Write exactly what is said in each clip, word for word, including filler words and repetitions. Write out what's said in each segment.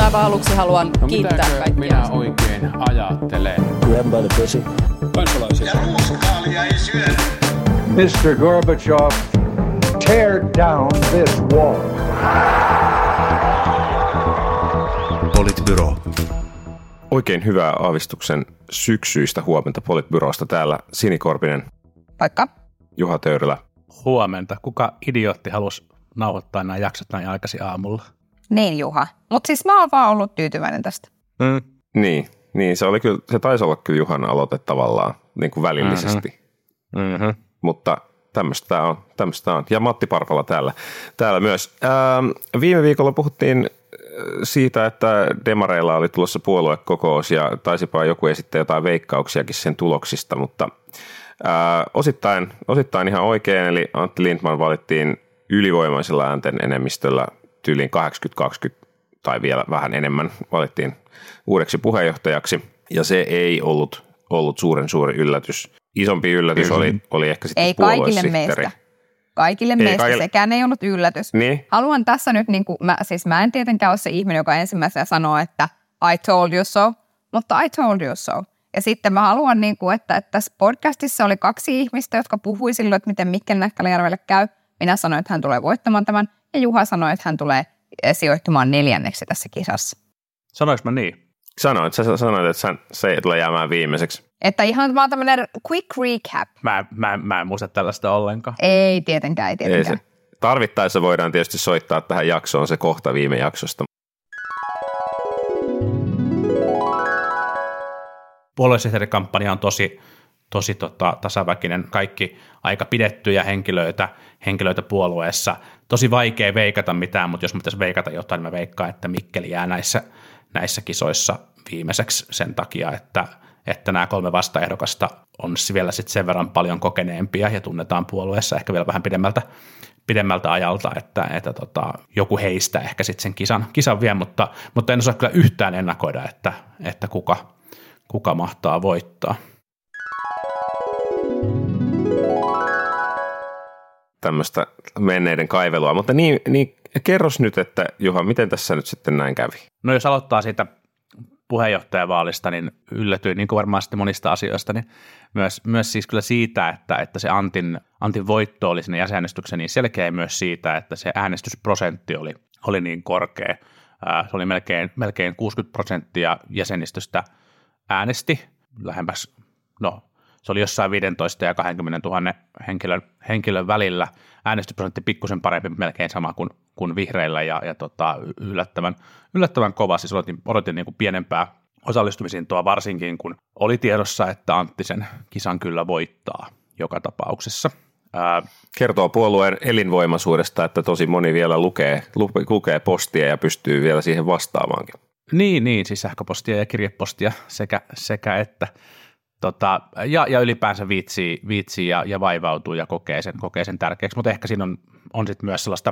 aivan aluksi haluan no, kiittää kaikkia. minä oikein ajattelen? Grab by the pussy. Kansalaisia. Ja ruuskaalia ei syödä. mister Gorbachev, tear down this wall. Politbyro. Oikein hyvää aavistuksen syksyistä huomenta Politbyrosta. Täällä Sini Korpinen. Paikka. Juha Töyrylä. Huomenta. Kuka idiootti halusi nauhoittaa nämä jaksot näin aikaisin aamulla? Niin Juha. Mutta siis mä oon vaan ollut tyytyväinen tästä. Mm. Niin, niin se, oli kyllä, se taisi olla kyllä Juhan aloite tavallaan niin kuin välillisesti. Mm-hmm. Mutta tämmöistä on, tämmöistä on. Ja Matti Parpala täällä, täällä myös. Ää, viime viikolla puhuttiin siitä, että demareilla oli tulossa puoluekokous ja taisipa joku esittää jotain veikkauksiakin sen tuloksista, mutta ää, osittain, osittain ihan oikein, eli Antti Lindtman valittiin ylivoimaisella äänten enemmistöllä tyyliin kahdeksankymmentä kaksikymmentä tai vielä vähän enemmän valittiin uudeksi puheenjohtajaksi, ja se ei ollut, ollut suuren suuri yllätys. Isompi yllätys oli, oli ehkä sitten ei kaikille puoluesihteeri. meistä. Kaikille ei meistä kaikille. Sekään ei ollut yllätys. Niin. Haluan tässä nyt, niin kuin, mä, siis mä en tietenkään ole se ihminen, joka ensimmäisenä sanoo, että I told you so, mutta I told you so. Ja sitten mä haluan, niin kuin, että, että tässä podcastissa oli kaksi ihmistä, jotka puhui silloin, että miten Mikkel Näkkäläjärvelle käy. Minä sanoin, että hän tulee voittamaan tämän, ja Juha sanoi, että hän tulee sijoittumaan neljänneksi tässä kisassa. Sanoinko mä niin? Sanoit, sä sanoit, että se ei tule jäämään viimeiseksi. Että ihan vaan tämmöinen quick recap. Mä, mä, mä en muista tällaista ollenkaan. Ei tietenkään, ei tietenkään. Ei se. Tarvittaessa voidaan tietysti soittaa tähän jaksoon se kohta viime jaksosta. Puoluesihteerikampanja on tosi, tosi tota, tasaväkinen. Kaikki aika pidettyjä henkilöitä, henkilöitä puolueessa. Tosi vaikea veikata mitään, mutta jos mä pitäisi veikata jotain, niin mä veikkaan, että Mikkeli jää näissä, näissä kisoissa viimeiseksi sen takia, että että nämä kolme vastaehdokasta on vielä sit sen verran paljon kokeneempia ja tunnetaan puolueessa ehkä vielä vähän pidemmältä, pidemmältä ajalta, että, että tota, joku heistä ehkä sitten sen kisan, kisan vie, mutta, mutta en osaa kyllä yhtään ennakoida, että, että kuka, kuka mahtaa voittaa. Tämmöistä menneiden kaivelua, mutta niin, niin kerros nyt, että Juha, miten tässä nyt sitten näin kävi? No jos aloittaa siitä puheenjohtajavaalista, niin yllätyin niin kuin varmaan sitten monista asioista, niin myös, myös siis kyllä siitä, että, että se Antin, Antin voitto oli sinne jäsenäänestyksen niin selkeä myös siitä, että se äänestysprosentti oli, oli niin korkea. Se oli melkein, melkein kuusikymmentä prosenttia jäsenistöstä äänesti, lähemmäs, no se oli jossain viisitoista ja kaksikymmentätuhatta henkilön, henkilön välillä. Äänestysprosentti pikkusen parempi, melkein sama kuin, kuin vihreillä ja, ja tota, yllättävän, yllättävän kova. Siis odotin, odotin niin kuin pienempää osallistumisintoa varsinkin, kun oli tiedossa, että Antti sen kisan kyllä voittaa joka tapauksessa. Ää, Kertoo puolueen elinvoimaisuudesta, että tosi moni vielä lukee, lukee postia ja pystyy vielä siihen vastaamaankin. Niin, niin siis sähköpostia ja kirjepostia sekä, sekä että. Tota, ja, ja ylipäänsä viitsii, viitsii ja, ja vaivautuu ja kokee sen, kokee sen tärkeäksi, mutta ehkä siinä on, on sitten myös sellaista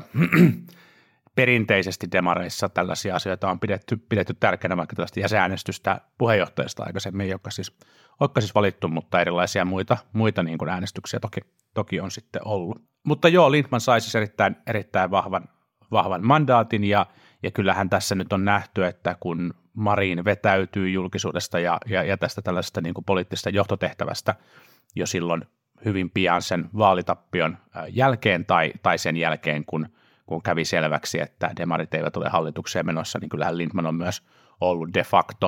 perinteisesti demareissa tällaisia asioita on pidetty, pidetty tärkeänä, vaikka tällaista jäsenäänestystä puheenjohtajasta aikaisemmin, joka siis, joka siis valittu, mutta erilaisia muita, muita niin kuin äänestyksiä toki, toki on sitten ollut. Mutta joo, Lindtman sai siis erittäin, erittäin vahvan, vahvan mandaatin ja, ja kyllähän tässä nyt on nähty, että kun Marin vetäytyy julkisuudesta ja, ja, ja tästä tällaisesta niin kuin poliittisesta johtotehtävästä jo silloin hyvin pian sen vaalitappion jälkeen tai, tai sen jälkeen, kun, kun kävi selväksi, että demarit eivät ole hallitukseen menossa, niin kyllähän Lindtman on myös ollut de facto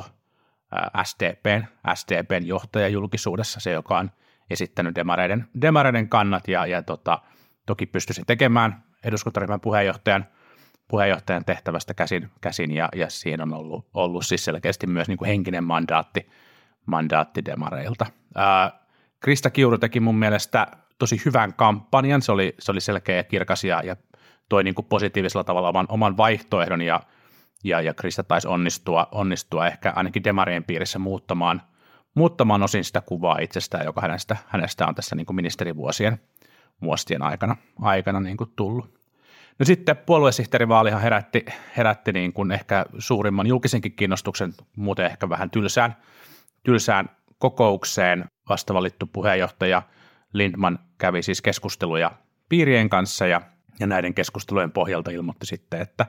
S D P:n, S D P:n johtaja julkisuudessa, se joka on esittänyt demareiden, demareiden kannat ja, ja tota, toki pystyisi tekemään eduskuntaryhmän puheenjohtajan puheenjohtajan tehtävästä käsin, käsin ja, ja siinä on ollut, ollut siis selkeästi myös niin kuin henkinen mandaatti, mandaatti demareilta. Ää, Krista Kiuru teki mun mielestä tosi hyvän kampanjan, se oli, se oli selkeä ja kirkas ja, ja toi niin kuin positiivisella tavalla oman, oman vaihtoehdon ja, ja, ja Krista taisi onnistua, onnistua ehkä ainakin demarien piirissä muuttamaan, muuttamaan osin sitä kuvaa itsestään, joka hänestä, hänestä on tässä niin kuin ministerivuosien vuosien aikana, aikana niin kuin tullut. No sitten puoluesihteerivaalihan herätti, herätti niin kuin ehkä suurimman julkisenkin kiinnostuksen, muuten ehkä vähän tylsään, tylsään kokoukseen. Vasta valittu puheenjohtaja Lindtman kävi siis keskusteluja piirien kanssa ja, ja näiden keskustelujen pohjalta ilmoitti sitten, että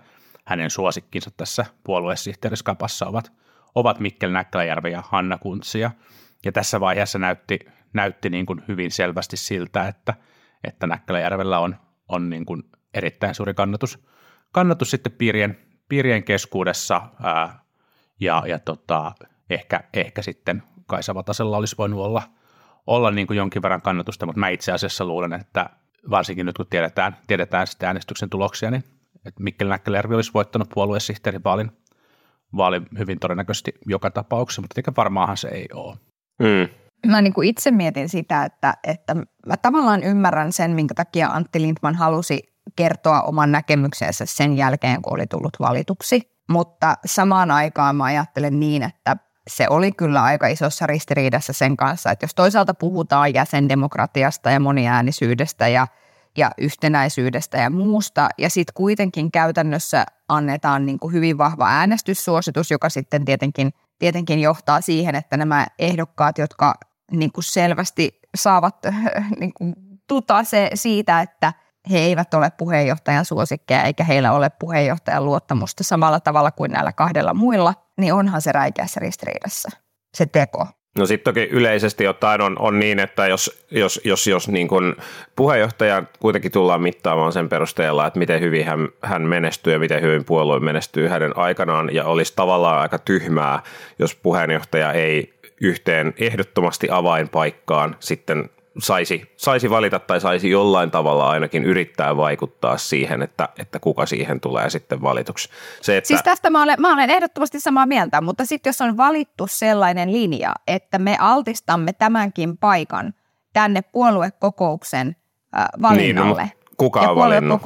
hänen suosikkinsa tässä puoluesihteeriskapassa ovat, ovat Mikkel Näkkäläjärvi ja Hanna Kuntsi. Ja, ja tässä vaiheessa näytti, näytti niin kuin hyvin selvästi siltä, että, että Näkkäläjärvellä on, on niin kuin erittäin suuri kannatus, kannatus sitten piirien, piirien keskuudessa ää, ja, ja tota, ehkä, ehkä sitten Kaisa Vatasella olisi voinut olla, olla niin kuin jonkin verran kannatusta, mutta mä itse asiassa luulen, että varsinkin nyt kun tiedetään, tiedetään sitten äänestyksen tuloksia, niin että Mikkel Näkkäläjärvi olisi voittanut puoluesihteerivaalin vaalin hyvin todennäköisesti joka tapauksessa, mutta tietenkin varmaanhan se ei ole. Mm. Mä niin kuin itse mietin sitä, että, että mä tavallaan ymmärrän sen, minkä takia Antti Lindtman halusi kertoa oman näkemyksensä sen jälkeen, kun oli tullut valituksi, mutta samaan aikaan mä ajattelen niin, että se oli kyllä aika isossa ristiriidassa sen kanssa, että jos toisaalta puhutaan jäsendemokratiasta ja moniäänisyydestä ja, ja yhtenäisyydestä ja muusta, ja sitten kuitenkin käytännössä annetaan niin kuin hyvin vahva äänestyssuositus, joka sitten tietenkin, tietenkin johtaa siihen, että nämä ehdokkaat, jotka niin kuin selvästi saavat niin kuin tuta se siitä, että he eivät ole puheenjohtajan suosikkeja eikä heillä ole puheenjohtajan luottamusta samalla tavalla kuin näillä kahdella muilla, niin onhan se räikeässä ristiriidassa, se teko. No sitten toki yleisesti ottaen on, on niin, että jos, jos, jos, jos niin kun puheenjohtaja kuitenkin tullaan mittaamaan sen perusteella, että miten hyvin hän, hän menestyy ja miten hyvin puolue menestyy hänen aikanaan, ja olisi tavallaan aika tyhmää, jos puheenjohtaja ei yhteen ehdottomasti avainpaikkaan sitten saisi, saisi valita tai saisi jollain tavalla ainakin yrittää vaikuttaa siihen, että, että kuka siihen tulee sitten valituksi. Se, että siis tästä mä olen, mä olen ehdottomasti samaa mieltä, mutta sitten jos on valittu sellainen linja, että me altistamme tämänkin paikan tänne puoluekokouksen äh, valinnalle. Niin, no, kuka ja on valinnut?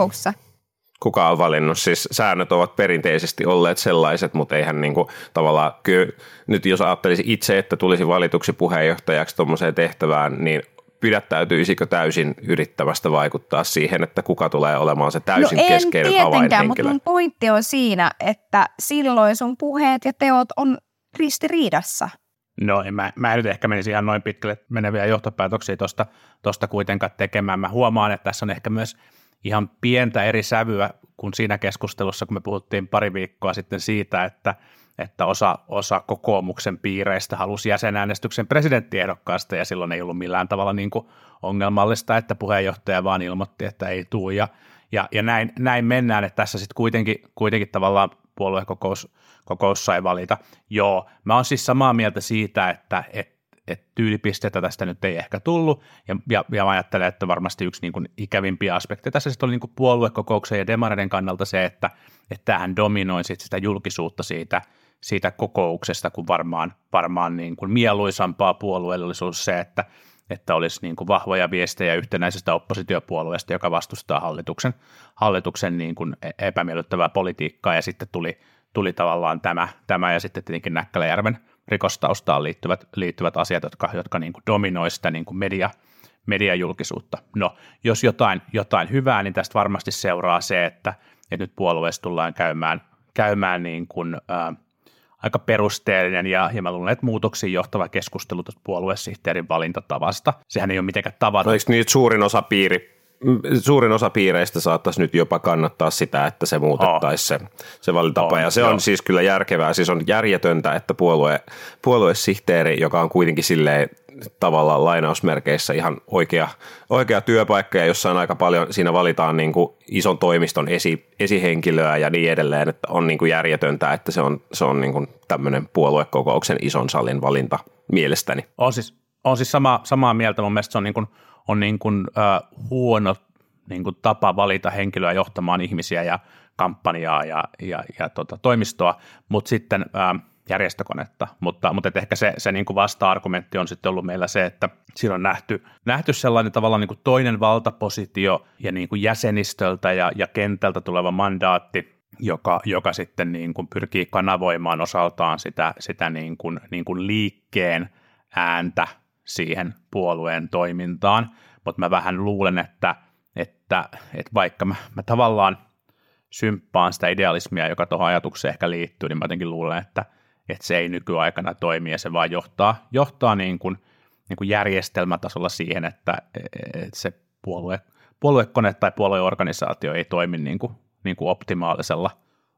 Kuka on valinnut? Siis säännöt ovat perinteisesti olleet sellaiset, mutta eihän niin kuin, tavallaan, kyllä, nyt jos ajattelisi itse, että tulisi valituksi puheenjohtajaksi tuommoiseen tehtävään, niin pidättäytyisikö täysin yrittämästä vaikuttaa siihen, että kuka tulee olemaan se täysin no keskeinen avainhenkilö? No en tietenkään, mutta mun pointti on siinä, että silloin sun puheet ja teot on ristiriidassa. No mä, mä en nyt ehkä menisi ihan noin pitkälle meneviä johtopäätöksiä tuosta tosta kuitenkaan tekemään. Mä huomaan, että tässä on ehkä myös ihan pientä eri sävyä kuin siinä keskustelussa, kun me puhuttiin pari viikkoa sitten siitä, että että osa, osa kokoomuksen piireistä halusi jäsenäänestyksen presidenttiehdokkaasta, ja silloin ei ollut millään tavalla niin kuin ongelmallista, että puheenjohtaja vaan ilmoitti, että ei tule, ja, ja, ja näin, näin mennään, että tässä sitten kuitenkin, kuitenkin tavallaan puoluekokous kokous sai valita. Joo, mä oon siis samaa mieltä siitä, että et, et tyylipisteitä tästä nyt ei ehkä tullut, ja, ja, ja mä ajattelen, että varmasti yksi niin kuin ikävimpiä aspekteja tässä sitten oli niin kuin puoluekokouksen ja demareiden kannalta se, että että tämähän dominoi sit sitä julkisuutta siitä, siitä kokouksesta, kun varmaan, varmaan niin kuin mieluisampaa puolueelle olisi ollut se, että, että olisi niin kuin vahvoja viestejä yhtenäisestä oppositiopuolueesta, joka vastustaa hallituksen, hallituksen niin kuin epämiellyttävää politiikkaa, ja sitten tuli, tuli tavallaan tämä, tämä ja sitten tietenkin Näkkäläjärven rikostaustaan liittyvät, liittyvät asiat, jotka, jotka niin kuin dominoi sitä niin kuin media, mediajulkisuutta. No, jos jotain, jotain hyvää, niin tästä varmasti seuraa se, että että nyt puolueessa tullaan käymään, käymään niin kuin, ää, aika perusteellinen ja, ja mä luulen, että muutoksiin johtava keskustelu tuosta puoluesihteerin valintatavasta. Sehän ei ole mitenkään tavata. No, eikö niin, että suurin osa, piiri, suurin osa piireistä saattaisi nyt jopa kannattaa sitä, että se muutettaisiin oh. se, se valintapa, oh, ja se joo. on siis kyllä järkevää. Siis on järjetöntä, että puolue, puoluesihteeri, joka on kuitenkin silleen tavallaan lainausmerkeissä ihan oikea, oikea työpaikka, ja jossa on aika paljon, siinä valitaan niin kuin ison toimiston esi, esihenkilöä ja niin edelleen, että on niin kuin järjetöntä, että se on, se on niin kuin tämmöinen puoluekokouksen ison salin valinta mielestäni. On siis, on siis sama, samaa mieltä, mun mielestä se on, niin kuin, on niin kuin, äh, huono niin kuin tapa valita henkilöä johtamaan ihmisiä ja kampanjaa ja, ja, ja tota, toimistoa, mutta sitten äh, järjestökonetta, mutta, mutta ehkä se, se niin kuin vasta-argumentti on sitten ollut meillä se, että siinä on nähty, nähty sellainen tavallaan niin kuin toinen valtapositio ja niin kuin jäsenistöltä ja, ja kentältä tuleva mandaatti, joka, joka sitten niin kuin pyrkii kanavoimaan osaltaan sitä, sitä niin kuin, niin kuin liikkeen ääntä siihen puolueen toimintaan, mutta mä vähän luulen, että, että, että vaikka mä, mä tavallaan symppaan sitä idealismia, joka tuohon ajatukseen ehkä liittyy, niin mä jotenkin luulen, että että se ei nykyaikana toimi ja se vaan johtaa, johtaa niin kuin, niin kuin järjestelmätasolla siihen, että, että se puolue, puoluekone tai puolueorganisaatio ei toimi niin kuin, niin kuin optimaalisella,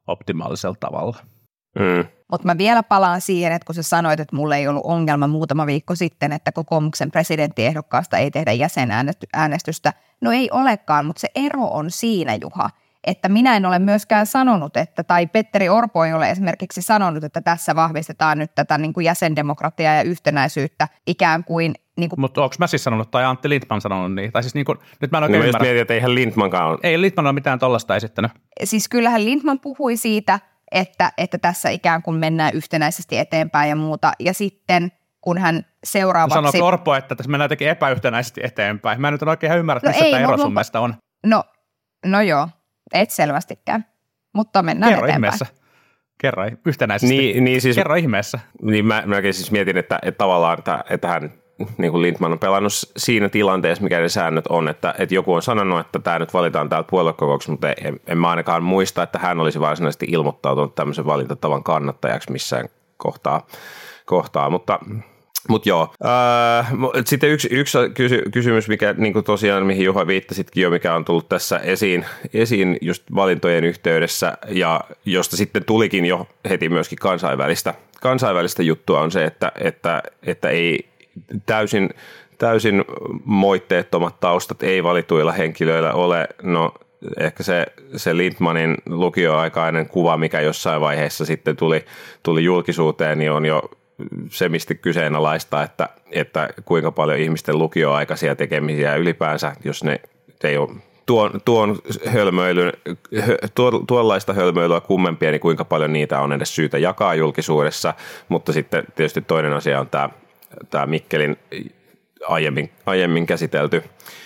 optimaalisella tavalla. Mm. Mutta mä vielä palaan siihen, että kun sä sanoit, että mulla ei ollut ongelma muutama viikko sitten, että kokoomuksen presidenttiehdokkaasta ei tehdä jäsenäänestystä. No ei olekaan, mutta se ero on siinä, Juha, että minä en ole myöskään sanonut, että, tai Petteri Orpo ei ole esimerkiksi sanonut, että tässä vahvistetaan nyt tätä niin kuin jäsendemokratiaa ja yhtenäisyyttä ikään kuin. Niin kuin... Mutta onko mä siis sanonut, tai Antti Lindtman sanonut niin? Tai siis niin kuin, nyt mä en oikein no, ymmärrä. Mietin, että eihän Lindtmankaan ole. Ei Lindtman ole mitään tollaista esittänyt. Siis kyllähän Lindtman puhui siitä, että, että tässä ikään kuin mennään yhtenäisesti eteenpäin ja muuta, ja sitten kun hän seuraavaksi... Sanoiko Orpo, että tässä mennään jotenkin epäyhtenäisesti eteenpäin? Mä en nyt oikein ihan ymmärrä, no missä ei, tämä ero no, sun no, mielestä on. No, no joo, et selvästikään, mutta mennään Kerro eteenpäin. ihmeessä. Kerro yhtenäisesti. Niin, niin siis, Kerro ihmeessä. Niin mä, mäkin siis mietin, että, että tavallaan, että, että hän, niin kuin Lindtman on pelannut siinä tilanteessa, mikä ne säännöt on, että, että joku on sanonut, että tämä nyt valitaan täältä puoluekokouksessa, mutta en, en mä ainakaan muista, että hän olisi varsinaisesti ilmoittautunut tämmöisen valintatavan kannattajaksi missään kohtaa. kohtaa. Mutta, mutta joo. Ää, sitten yksi, yksi kysy, kysymys, mikä niin kuin tosiaan, mihin Juha viittasitkin jo, mikä on tullut tässä esiin, esiin just valintojen yhteydessä, ja josta sitten tulikin jo heti myöskin kansainvälistä, kansainvälistä juttua, on se, että, että, että ei täysin, täysin moitteettomat taustat ei valituilla henkilöillä ole. No ehkä se, se Lindtmanin lukioaikainen kuva, mikä jossain vaiheessa sitten tuli, tuli julkisuuteen, niin on jo se, mistä kyseenalaista, että, että kuinka paljon ihmisten lukioaikaisia tekemisiä ylipäänsä, jos ne ei ole tuon, tuon hölmöilyn, tuo, tuollaista hölmöilyä kummempia, niin kuinka paljon niitä on edes syytä jakaa julkisuudessa, mutta sitten tietysti toinen asia on tämä, tämä Mikkelin aiemmin, aiemmin käsitelty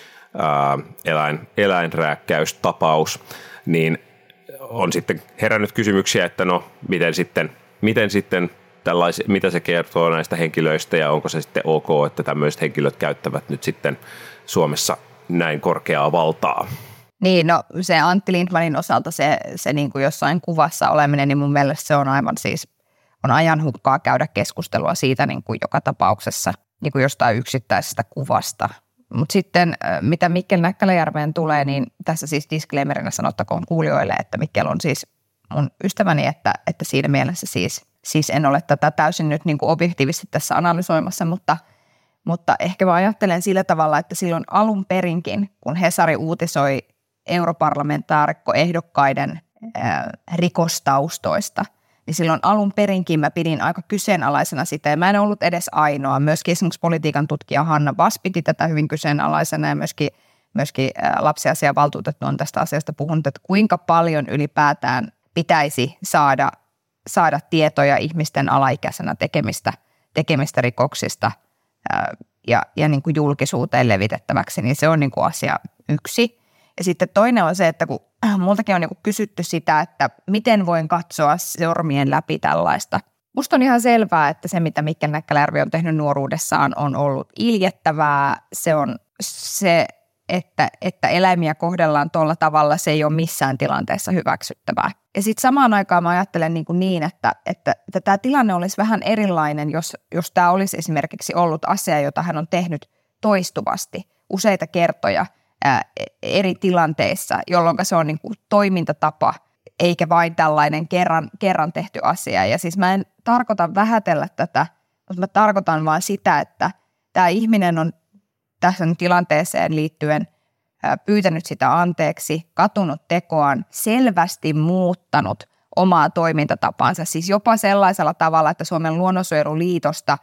ää, eläin, eläinrääkkäystapaus, niin on sitten herännyt kysymyksiä, että no miten sitten, miten sitten mitä se kertoo näistä henkilöistä ja onko se sitten ok, että tämmöiset henkilöt käyttävät nyt sitten Suomessa näin korkeaa valtaa. Niin, no se Antti Lindtmanin osalta se, se niin kuin jossain kuvassa oleminen, niin mun mielestä se on aivan siis, on ajan hukkaa käydä keskustelua siitä niin kuin joka tapauksessa niin kuin jostain yksittäisestä kuvasta. Mutta sitten mitä Mikkel Näkkäläjärveen tulee, niin tässä siis disclaimerina sanottakoon kuulijoille, että Mikkel on siis mun ystäväni, että, että siinä mielessä siis Siis en ole tätä täysin nyt niin kuin objektiivisesti tässä analysoimassa, mutta, mutta ehkä mä ajattelen sillä tavalla, että silloin alun perinkin, kun Hesari uutisoi europarlamentaarikkoehdokkaiden ää, rikostaustoista, niin silloin alun perinkin mä pidin aika kyseenalaisena sitä, ja mä en ollut edes ainoa. Myöskin esimerkiksi politiikan tutkija Hanna Bass piti tätä hyvin kyseenalaisena, ja myöskin, myöskin ää, lapsiasiavaltuutettu on tästä asiasta puhunut, että kuinka paljon ylipäätään pitäisi saada saada tietoja ihmisten alaikäisenä tekemistä, tekemistä rikoksista ää, ja, ja niin kuin julkisuuteen levitettäväksi, niin se on niin kuin asia yksi. Ja sitten toinen on se, että kun multakin on niin kuin kysytty sitä, että miten voin katsoa sormien läpi tällaista. Musta on ihan selvää, että se, mitä Mikkel Näkkäläjärvi on tehnyt nuoruudessaan, on ollut iljettävää. Se on se, että, että eläimiä kohdellaan tuolla tavalla, se ei ole missään tilanteessa hyväksyttävää. Ja sitten samaan aikaan mä ajattelen niin, kuin niin että, että, että tämä tilanne olisi vähän erilainen, jos, jos tämä olisi esimerkiksi ollut asia, jota hän on tehnyt toistuvasti useita kertoja ää, eri tilanteissa, jolloin se on niin kuin toimintatapa, eikä vain tällainen kerran, kerran tehty asia. Ja siis mä en tarkoita vähätellä tätä, mutta mä tarkoitan vaan sitä, että tämä ihminen on tässä tilanteeseen liittyen pyytänyt sitä anteeksi, katunut tekoaan, selvästi muuttanut omaa toimintatapaansa, siis jopa sellaisella tavalla, että Suomen luonnonsuojeluliitosta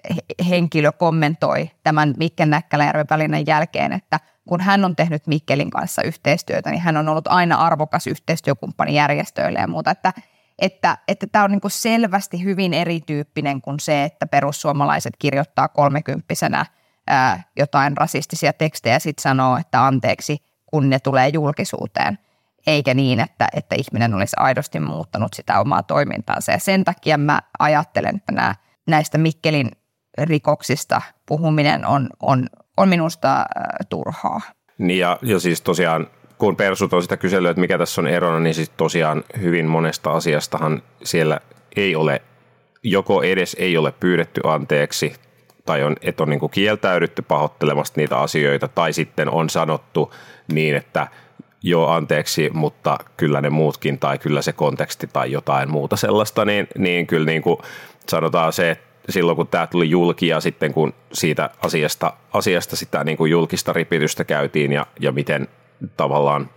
henkilö kommentoi tämän Mikkel Näkkäläjärven välinnän jälkeen, että kun hän on tehnyt Mikkelin kanssa yhteistyötä, niin hän on ollut aina arvokas yhteistyökumppani järjestöille ja muuta, että että, että tämä on niin kuin selvästi hyvin erityyppinen kuin se, että perussuomalaiset kirjoittaa kolmekymppisenä ää, jotain rasistisia tekstejä ja sitten sanoo, että anteeksi, kun ne tulee julkisuuteen, eikä niin, että, että ihminen olisi aidosti muuttanut sitä omaa toimintaansa. Ja sen takia mä ajattelen, että nämä, näistä Mikkelin rikoksista puhuminen on, on, on minusta ää, turhaa. Niin ja, ja siis tosiaan, kun persut on sitä kyselyä, että mikä tässä on erona, niin siis tosiaan hyvin monesta asiastahan siellä ei ole, joko edes ei ole pyydetty anteeksi, tai on, että on niin kuin kieltäydytty pahoittelemasta niitä asioita, tai sitten on sanottu niin, että joo anteeksi, mutta kyllä ne muutkin tai kyllä se konteksti tai jotain muuta sellaista, niin, niin kyllä niin kuin sanotaan se, että silloin kun tämä tuli julki ja sitten kun siitä asiasta, asiasta sitä niin kuin julkista ripitystä käytiin ja, ja miten tavallaan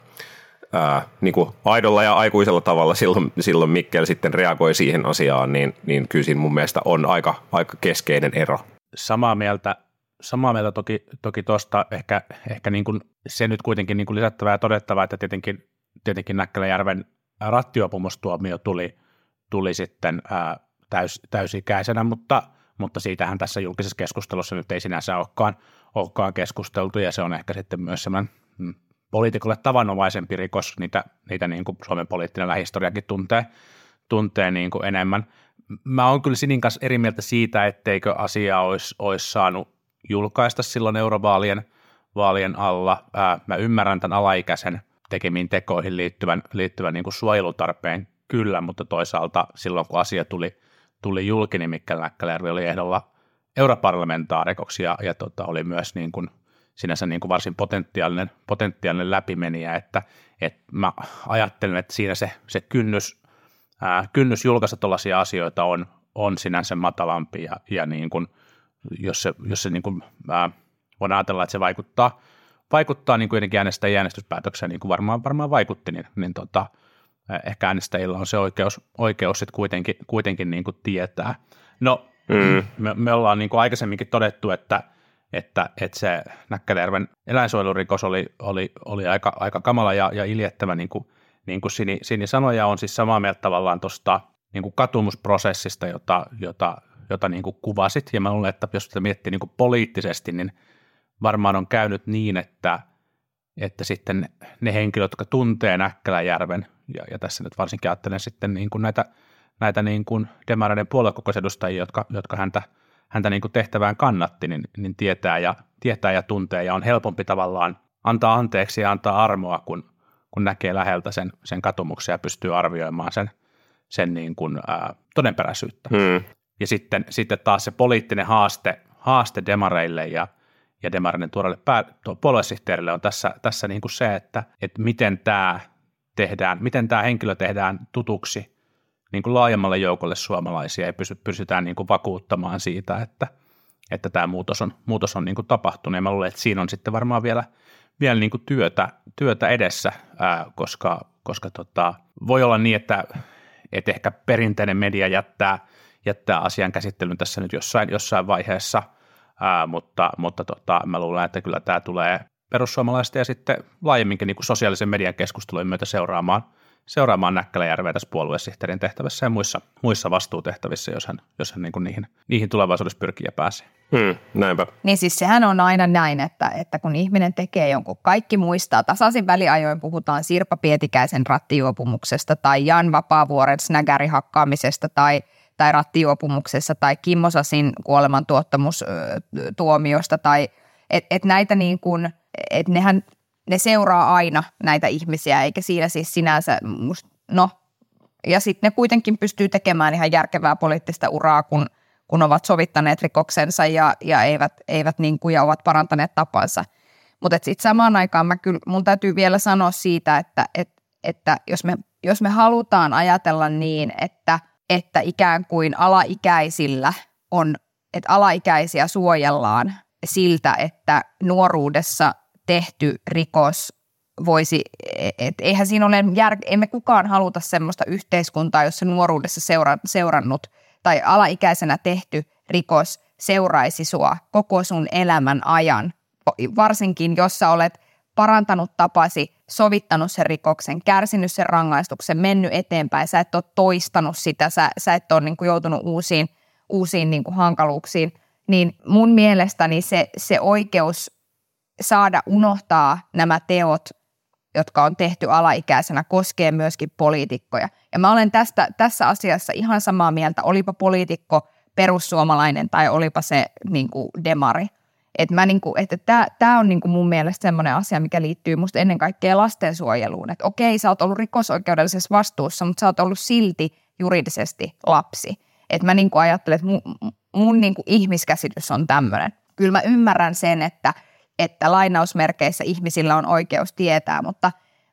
ää, niin kuin aidolla ja aikuisella tavalla silloin, silloin Mikkel sitten reagoi siihen asiaan, niin, niin kyllä siinä mun mielestä on aika, aika keskeinen ero. Samaa mieltä, samaa mieltä toki, toki tuosta ehkä, ehkä niin kuin se nyt kuitenkin niin kuin lisättävää ja todettavaa, että tietenkin, tietenkin Näkkäläjärven rattijuopumustuomio tuli, tuli sitten ää, täys, täysikäisenä, mutta, mutta siitähän tässä julkisessa keskustelussa nyt ei sinänsä olekaan, olekaan keskusteltu, ja se on ehkä sitten myös sellainen mm, poliitikolle tavanomaisempi rikos, niitä, niitä niin kuin Suomen poliittinen lähihistoriakin tuntee, tuntee niin kuin enemmän. Mä oon kyllä Sinin kanssa eri mieltä siitä, etteikö asia olisi, olisi saanut julkaista silloin eurovaalien vaalien alla. Ää, mä ymmärrän tämän alaikäisen tekemiin tekoihin liittyvän, liittyvän niin kuin suojelutarpeen kyllä, mutta toisaalta silloin kun asia tuli, tuli julki, niin Mikkel Näkkäläjärvi oli ehdolla europarlamentaarikoksi ja, ja tota, oli myös niin kuin, sinänsä niin kuin varsin potentiaalinen, potentiaalinen läpimeniä, että, että mä ajattelen, että siinä se, se kynnys, ää, kynnys julkaista tuollaisia asioita on, on sinänsä matalampi ja, ja niin kuin, jos se, jos se niin kuin, ää, voidaan ajatella, että se vaikuttaa, vaikuttaa niin kuin jotenkin äänestäjien äänestyspäätökseen, niin kuin varmaan, varmaan vaikutti, niin, niin tota, ehkä äänestäjillä on se oikeus, oikeus sitten kuitenkin, kuitenkin niin kuin tietää. No, mm. me, me ollaan niin kuin aikaisemminkin todettu, että, että, että se Näkkäläjärven eläinsuojelurikos oli, oli, oli aika, aika kamala ja, ja iljettävä, niin kuin, niin kuin Sini, Sini sanoi, ja on siis samaa mieltä tavallaan tuosta niin kuin katumusprosessista, jota, jota, jota niin kuin kuvasit, ja mä luulen, että jos sitä miettii niin kuin poliittisesti, niin varmaan on käynyt niin, että, että sitten ne henkilöt, jotka tuntee Näkkäläjärven, ja, ja tässä nyt varsinkin ajattelen sitten niin kuin näitä, näitä niin kuin demareiden puoluekokousedustajia, jotka, jotka häntä, häntä niin kuin tehtävään kannatti, niin, niin tietää, ja, tietää ja tuntee, ja on helpompi tavallaan antaa anteeksi ja antaa armoa, kun, kun näkee läheltä sen, sen katumuksen ja pystyy arvioimaan sen, sen niin kuin, ää, todenperäisyyttä. Hmm. Ja sitten, sitten taas se poliittinen haaste, haaste demareille ja ja demareiden tuoreille puoluesihteerille on tässä, tässä niin kuin se, että, että miten tämä tehdään, miten tämä henkilö tehdään tutuksi niin kuin laajemmalle joukolle suomalaisia ja pystytään niin kuin vakuuttamaan siitä, että, että tämä muutos on, muutos on niin kuin tapahtunut. Ja mä luulen, että siinä on sitten varmaan vielä, vielä niin kuin työtä, työtä edessä, ää, koska, koska tota, voi olla niin, että, että ehkä perinteinen media jättää, jättää asian käsittelyn tässä nyt jossain, jossain vaiheessa, Ää, mutta mutta tota, mä luulen, että kyllä tämä tulee perussuomalaisten ja sitten laajemminkin niin kuin sosiaalisen median keskustelujen myötä seuraamaan, seuraamaan Näkkäläjärveä tässä puoluesihteerin tehtävässä ja muissa, muissa vastuutehtävissä, jos hän, jos hän niin kuin niihin, niihin tulevaisuudessa pyrkii ja pääsee. Hmm, näinpä. Niin siis sehän on aina näin, että, että kun ihminen tekee jonkun, kaikki muistaa, tasaisin väliajoin puhutaan Sirpa Pietikäisen rattijuopumuksesta tai Jan Vapaavuoren snägärin hakkaamisesta tai tai rattijuopumuksessa tai Kimmo Sasin kuolemantuottamustuomiosta tai että et näitä niin kuin, että nehän ne seuraa aina näitä ihmisiä eikä siinä siis sinänsä, must, no ja sitten ne kuitenkin pystyy tekemään ihan järkevää poliittista uraa, kun, kun ovat sovittaneet rikoksensa ja, ja eivät, eivät niin kuin, ja ovat parantaneet tapansa. Mutta sitten samaan aikaan mä kyllä, mun täytyy vielä sanoa siitä, että, että, että jos, me, jos me halutaan ajatella niin, että että ikään kuin alaikäisillä on, että alaikäisiä suojellaan siltä, että nuoruudessa tehty rikos voisi, että eihän siinä ole jär, emme kukaan haluta semmoista yhteiskuntaa, jossa nuoruudessa seura, seurannut tai alaikäisenä tehty rikos seuraisi sua koko sun elämän ajan, varsinkin jos sä olet parantanut tapasi, sovittanut sen rikoksen, kärsinyt sen rangaistuksen, mennyt eteenpäin, sä et ole toistanut sitä, sä, sä et ole niin kuin joutunut uusiin, uusiin niin kuin hankaluuksiin, niin mun mielestäni se, se oikeus saada unohtaa nämä teot, jotka on tehty alaikäisenä, koskee myöskin poliitikkoja. Ja mä olen tästä, tässä asiassa ihan samaa mieltä, olipa poliitikko perussuomalainen tai olipa se niin kuin demari. Että mä niinku, että tää, tää on niinku mun mielestä semmoinen asia, mikä liittyy musta ennen kaikkea lastensuojeluun. Että okei, sä oot ollut rikosoikeudellisessa vastuussa, mutta sä oot ollut silti juridisesti lapsi. Että mä niinku ajattelen, että mun, mun niinku ihmiskäsitys on tämmöinen. Kyllä mä ymmärrän sen, että, että lainausmerkeissä ihmisillä on oikeus tietää, mutta,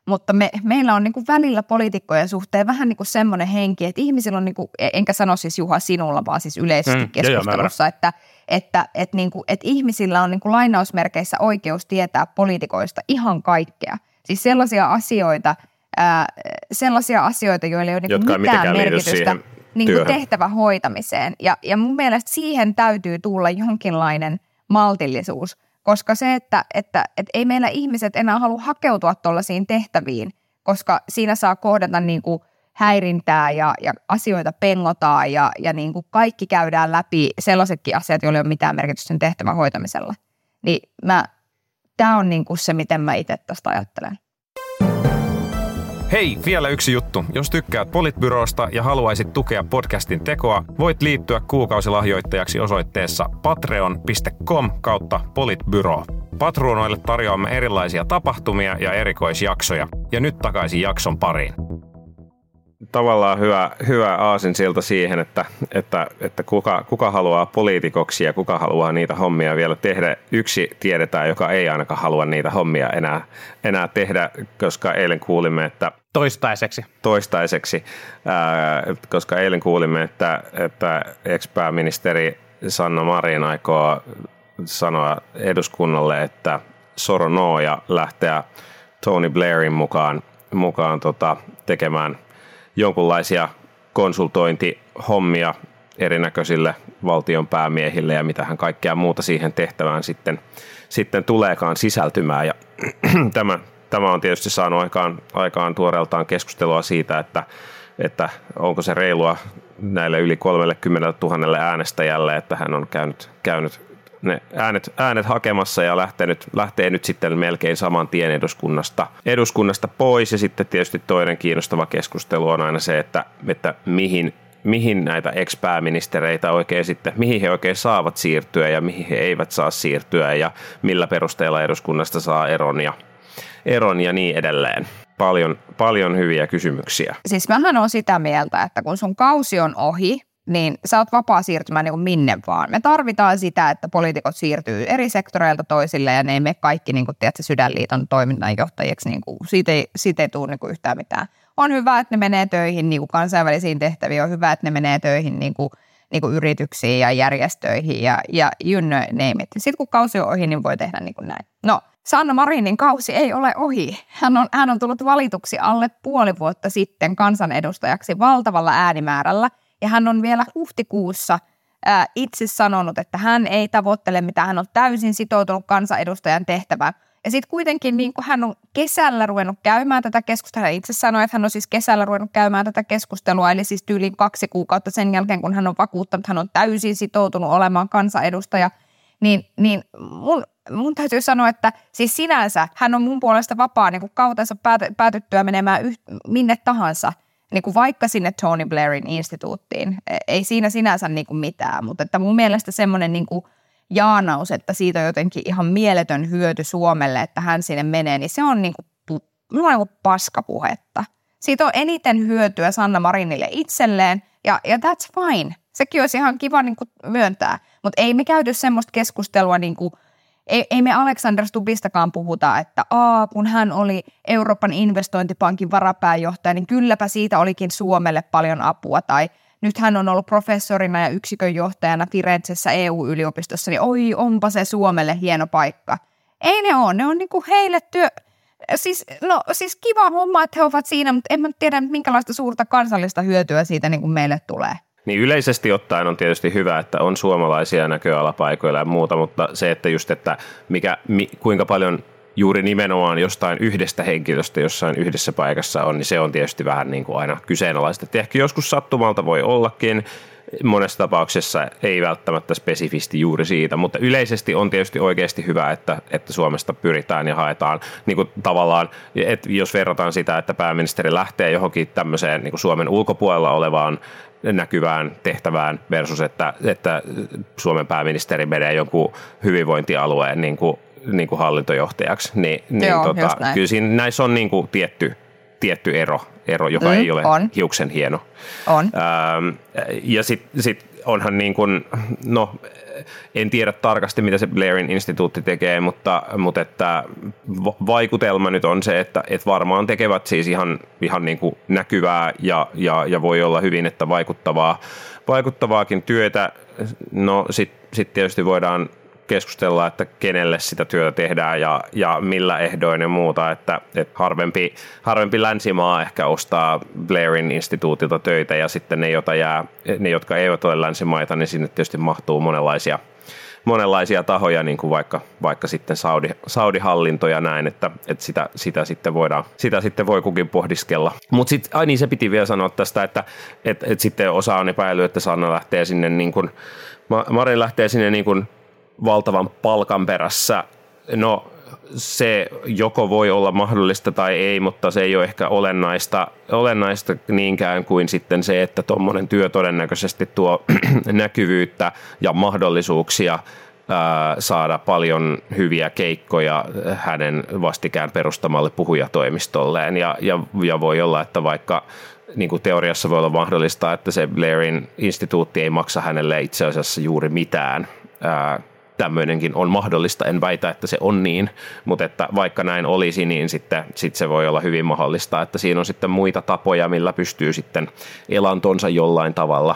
mutta me, meillä on niin kuin välillä poliitikkojen suhteen vähän niin kuin semmoinen henki, että ihmisillä on, niin kuin, enkä sano siis Juha sinulla, vaan siis yleisesti mm, keskustelussa, jo, että, että, että, niin kuin, että ihmisillä on niin kuin lainausmerkeissä oikeus tietää poliitikoista ihan kaikkea. Siis sellaisia asioita, ää, sellaisia asioita, joilla ei ole niin kuin mitään merkitystä niin kuin tehtävän hoitamiseen. Ja, ja mun mielestä siihen täytyy tulla jonkinlainen maltillisuus, koska se, että, että, että ei meillä ihmiset enää halua hakeutua tuollaisiin tehtäviin, koska siinä saa kohdata niin kuin häirintää ja, ja asioita pengotaan ja, ja niin kuin kaikki käydään läpi sellaisetkin asiat, joilla ei ole mitään merkitystä sen tehtävän hoitamisella. Niin tämä on niin kuin se, miten mä itse tästä ajattelen. Hei, vielä yksi juttu. Jos tykkäät Politbyrosta ja haluaisit tukea podcastin tekoa, voit liittyä kuukausilahjoittajaksi osoitteessa patreon piste com kautta politbyro. Patruunoille tarjoamme erilaisia tapahtumia ja erikoisjaksoja. Ja nyt takaisin jakson pariin. Tavallaan hyvä, hyvä aasinsilta siihen, että, että, että kuka, kuka haluaa poliitikoksi ja kuka haluaa niitä hommia vielä tehdä. Yksi tiedetään, joka ei ainakaan halua niitä hommia enää, enää tehdä, koska eilen kuulimme, että... Toistaiseksi. Toistaiseksi, ää, koska eilen kuulimme, että, että ex-pääministeri Sanna Marin aikoo sanoa eduskunnalle, että soro no ja lähteä Tony Blairin mukaan, mukaan tota, tekemään jonkunlaisia konsultointihommia erinäköisille valtionpäämiehille ja mitähän kaikkea muuta siihen tehtävään sitten, sitten tuleekaan sisältymään. Ja tämä, tämä on tietysti saanut aikaan, aikaan tuoreeltaan keskustelua siitä, että, että onko se reilua näille yli kolmekymmentätuhatta äänestäjälle, että hän on käynyt, käynyt ne äänet, äänet hakemassa ja lähtenyt, lähtee nyt sitten melkein saman tien eduskunnasta, eduskunnasta pois. Ja sitten tietysti toinen kiinnostava keskustelu on aina se, että, että mihin, mihin näitä ex-pääministereitä oikein sitten, mihin he oikein saavat siirtyä ja mihin he eivät saa siirtyä ja millä perusteella eduskunnasta saa eron ja, eron ja niin edelleen. Paljon, paljon hyviä kysymyksiä. Siis mähän on sitä mieltä, että kun sun kausi on ohi, niin sä oot vapaa siirtymään niin kuin minne vaan. Me tarvitaan sitä, että poliitikot siirtyy eri sektoreilta toisille ja ne ei mene kaikki niin kuin, tiedätkö, Sydänliiton toiminnanjohtajiksi. Niin kuin, siitä ei, siitä ei tule niin kuin yhtään mitään. On hyvä, että ne menee töihin niin kuin kansainvälisiin tehtäviin. On hyvä, että ne menee töihin niin kuin, niin kuin yrityksiin ja järjestöihin ja, ja you name it. Sitten kun kausi on ohi, niin voi tehdä niin kuin näin. No, Sanna Marinin kausi ei ole ohi. Hän on, hän on tullut valituksi alle puoli vuotta sitten kansanedustajaksi valtavalla äänimäärällä. Ja hän on vielä huhtikuussa ää, itse sanonut, että hän ei tavoittele mitään, hän on täysin sitoutunut kansanedustajan tehtävään. Ja sitten kuitenkin niin kuin hän on kesällä ruvennut käymään tätä keskustelua, hän itse sanoi, että hän on siis kesällä ruvennut käymään tätä keskustelua, eli siis tyyliin kaksi kuukautta sen jälkeen, kun hän on vakuuttanut, että hän on täysin sitoutunut olemaan kansanedustaja, niin, niin mun, mun täytyy sanoa, että siis sinänsä hän on mun puolesta vapaa niin kuin kautensa päätyttyä menemään yht, minne tahansa, niin kuin vaikka sinne Tony Blairin instituuttiin. Ei siinä sinänsä niin kuin mitään, mutta että mun mielestä semmoinen niin kuin jaanaus, että siitä on jotenkin ihan mieletön hyöty Suomelle, että hän sinne menee, niin se on niin kuin, mulla on niin kuin paskapuhetta. Siitä on eniten hyötyä Sanna Marinille itselleen, ja, ja that's fine. Sekin olisi ihan kiva niin kuin myöntää, mutta ei me käyty semmoista keskustelua niin kuin Ei, ei me Alexander Stubbistakaan puhuta, että aa, kun hän oli Euroopan investointipankin varapääjohtaja, niin kylläpä siitä olikin Suomelle paljon apua. Tai nyt hän on ollut professorina ja yksikönjohtajana Firenzessä E U-yliopistossa, niin oi, onpa se Suomelle hieno paikka. Ei ne ole, ne on niin kuin heille työ... Siis, no, siis kiva homma, että he ovat siinä, mutta en mä tiedä, minkälaista suurta kansallista hyötyä siitä niin kuin meille tulee. Niin yleisesti ottaen on tietysti hyvä, että on suomalaisia näköalapaikoilla ja muuta, mutta se, että just, että mikä, mi, kuinka paljon juuri nimenomaan jostain yhdestä henkilöstä jossain yhdessä paikassa on, niin se on tietysti vähän niin kuin aina kyseenalaista. Et ehkä joskus sattumalta voi ollakin, monessa tapauksessa ei välttämättä spesifisti juuri siitä, mutta yleisesti on tietysti oikeasti hyvä, että, että Suomesta pyritään ja haetaan niin kuin tavallaan, että jos verrataan sitä, että pääministeri lähtee johonkin tämmöiseen niin kuin Suomen ulkopuolella olevaan näkyvään tehtävään versus, että, että Suomen pääministeri menee jonkun hyvinvointialueen niin kuin, niin kuin hallintojohtajaksi, niin, niin Joo, tota, kyllä siinä, näissä on niin kuin tietty, tietty ero, ero joka mm, ei ole on. hiuksen hieno. On. Ähm, ja sitten sit onhan niin kuin, no en tiedä tarkasti, mitä se Blairin instituutti tekee, mutta, mutta että vaikutelma nyt on se, että, että varmaan tekevät siis ihan, ihan niin kuin näkyvää ja, ja, ja voi olla hyvin, että vaikuttavaa, vaikuttavaakin työtä. No sitten sit tietysti voidaan keskustella, että kenelle sitä työtä tehdään ja, ja millä ehdoin ja muuta, että, että harvempi, harvempi länsimaa ehkä ostaa Blairin instituutilta töitä ja sitten ne, jota jää, ne, jotka eivät ole länsimaita, niin sinne tietysti mahtuu monenlaisia, monenlaisia tahoja, niin kuin vaikka, vaikka sitten Saudi, Saudi-hallinto ja näin, että, että sitä, sitä, sitten voidaan, sitä sitten voi kukin pohdiskella. Mutta sitten, ai niin, se piti vielä sanoa tästä, että, että, että sitten osa on epäily, että Sanna lähtee sinne niin kuin, Marin lähtee sinne niin kuin valtavan palkan perässä. No se joko voi olla mahdollista tai ei, mutta se ei ole ehkä olennaista, olennaista niinkään kuin sitten se, että tuommoinen työ todennäköisesti tuo näkyvyyttä ja mahdollisuuksia ää, saada paljon hyviä keikkoja hänen vastikään perustamalle puhujatoimistolleen. Ja, ja, ja voi olla, että vaikka niin kuin teoriassa voi olla mahdollista, että se Blairin instituutti ei maksa hänelle itse asiassa juuri mitään. Ää, tämmöinenkin on mahdollista, en väitä, että se on niin, mutta että vaikka näin olisi, niin sitten, sitten se voi olla hyvin mahdollista, että siinä on sitten muita tapoja, millä pystyy sitten elantonsa jollain tavalla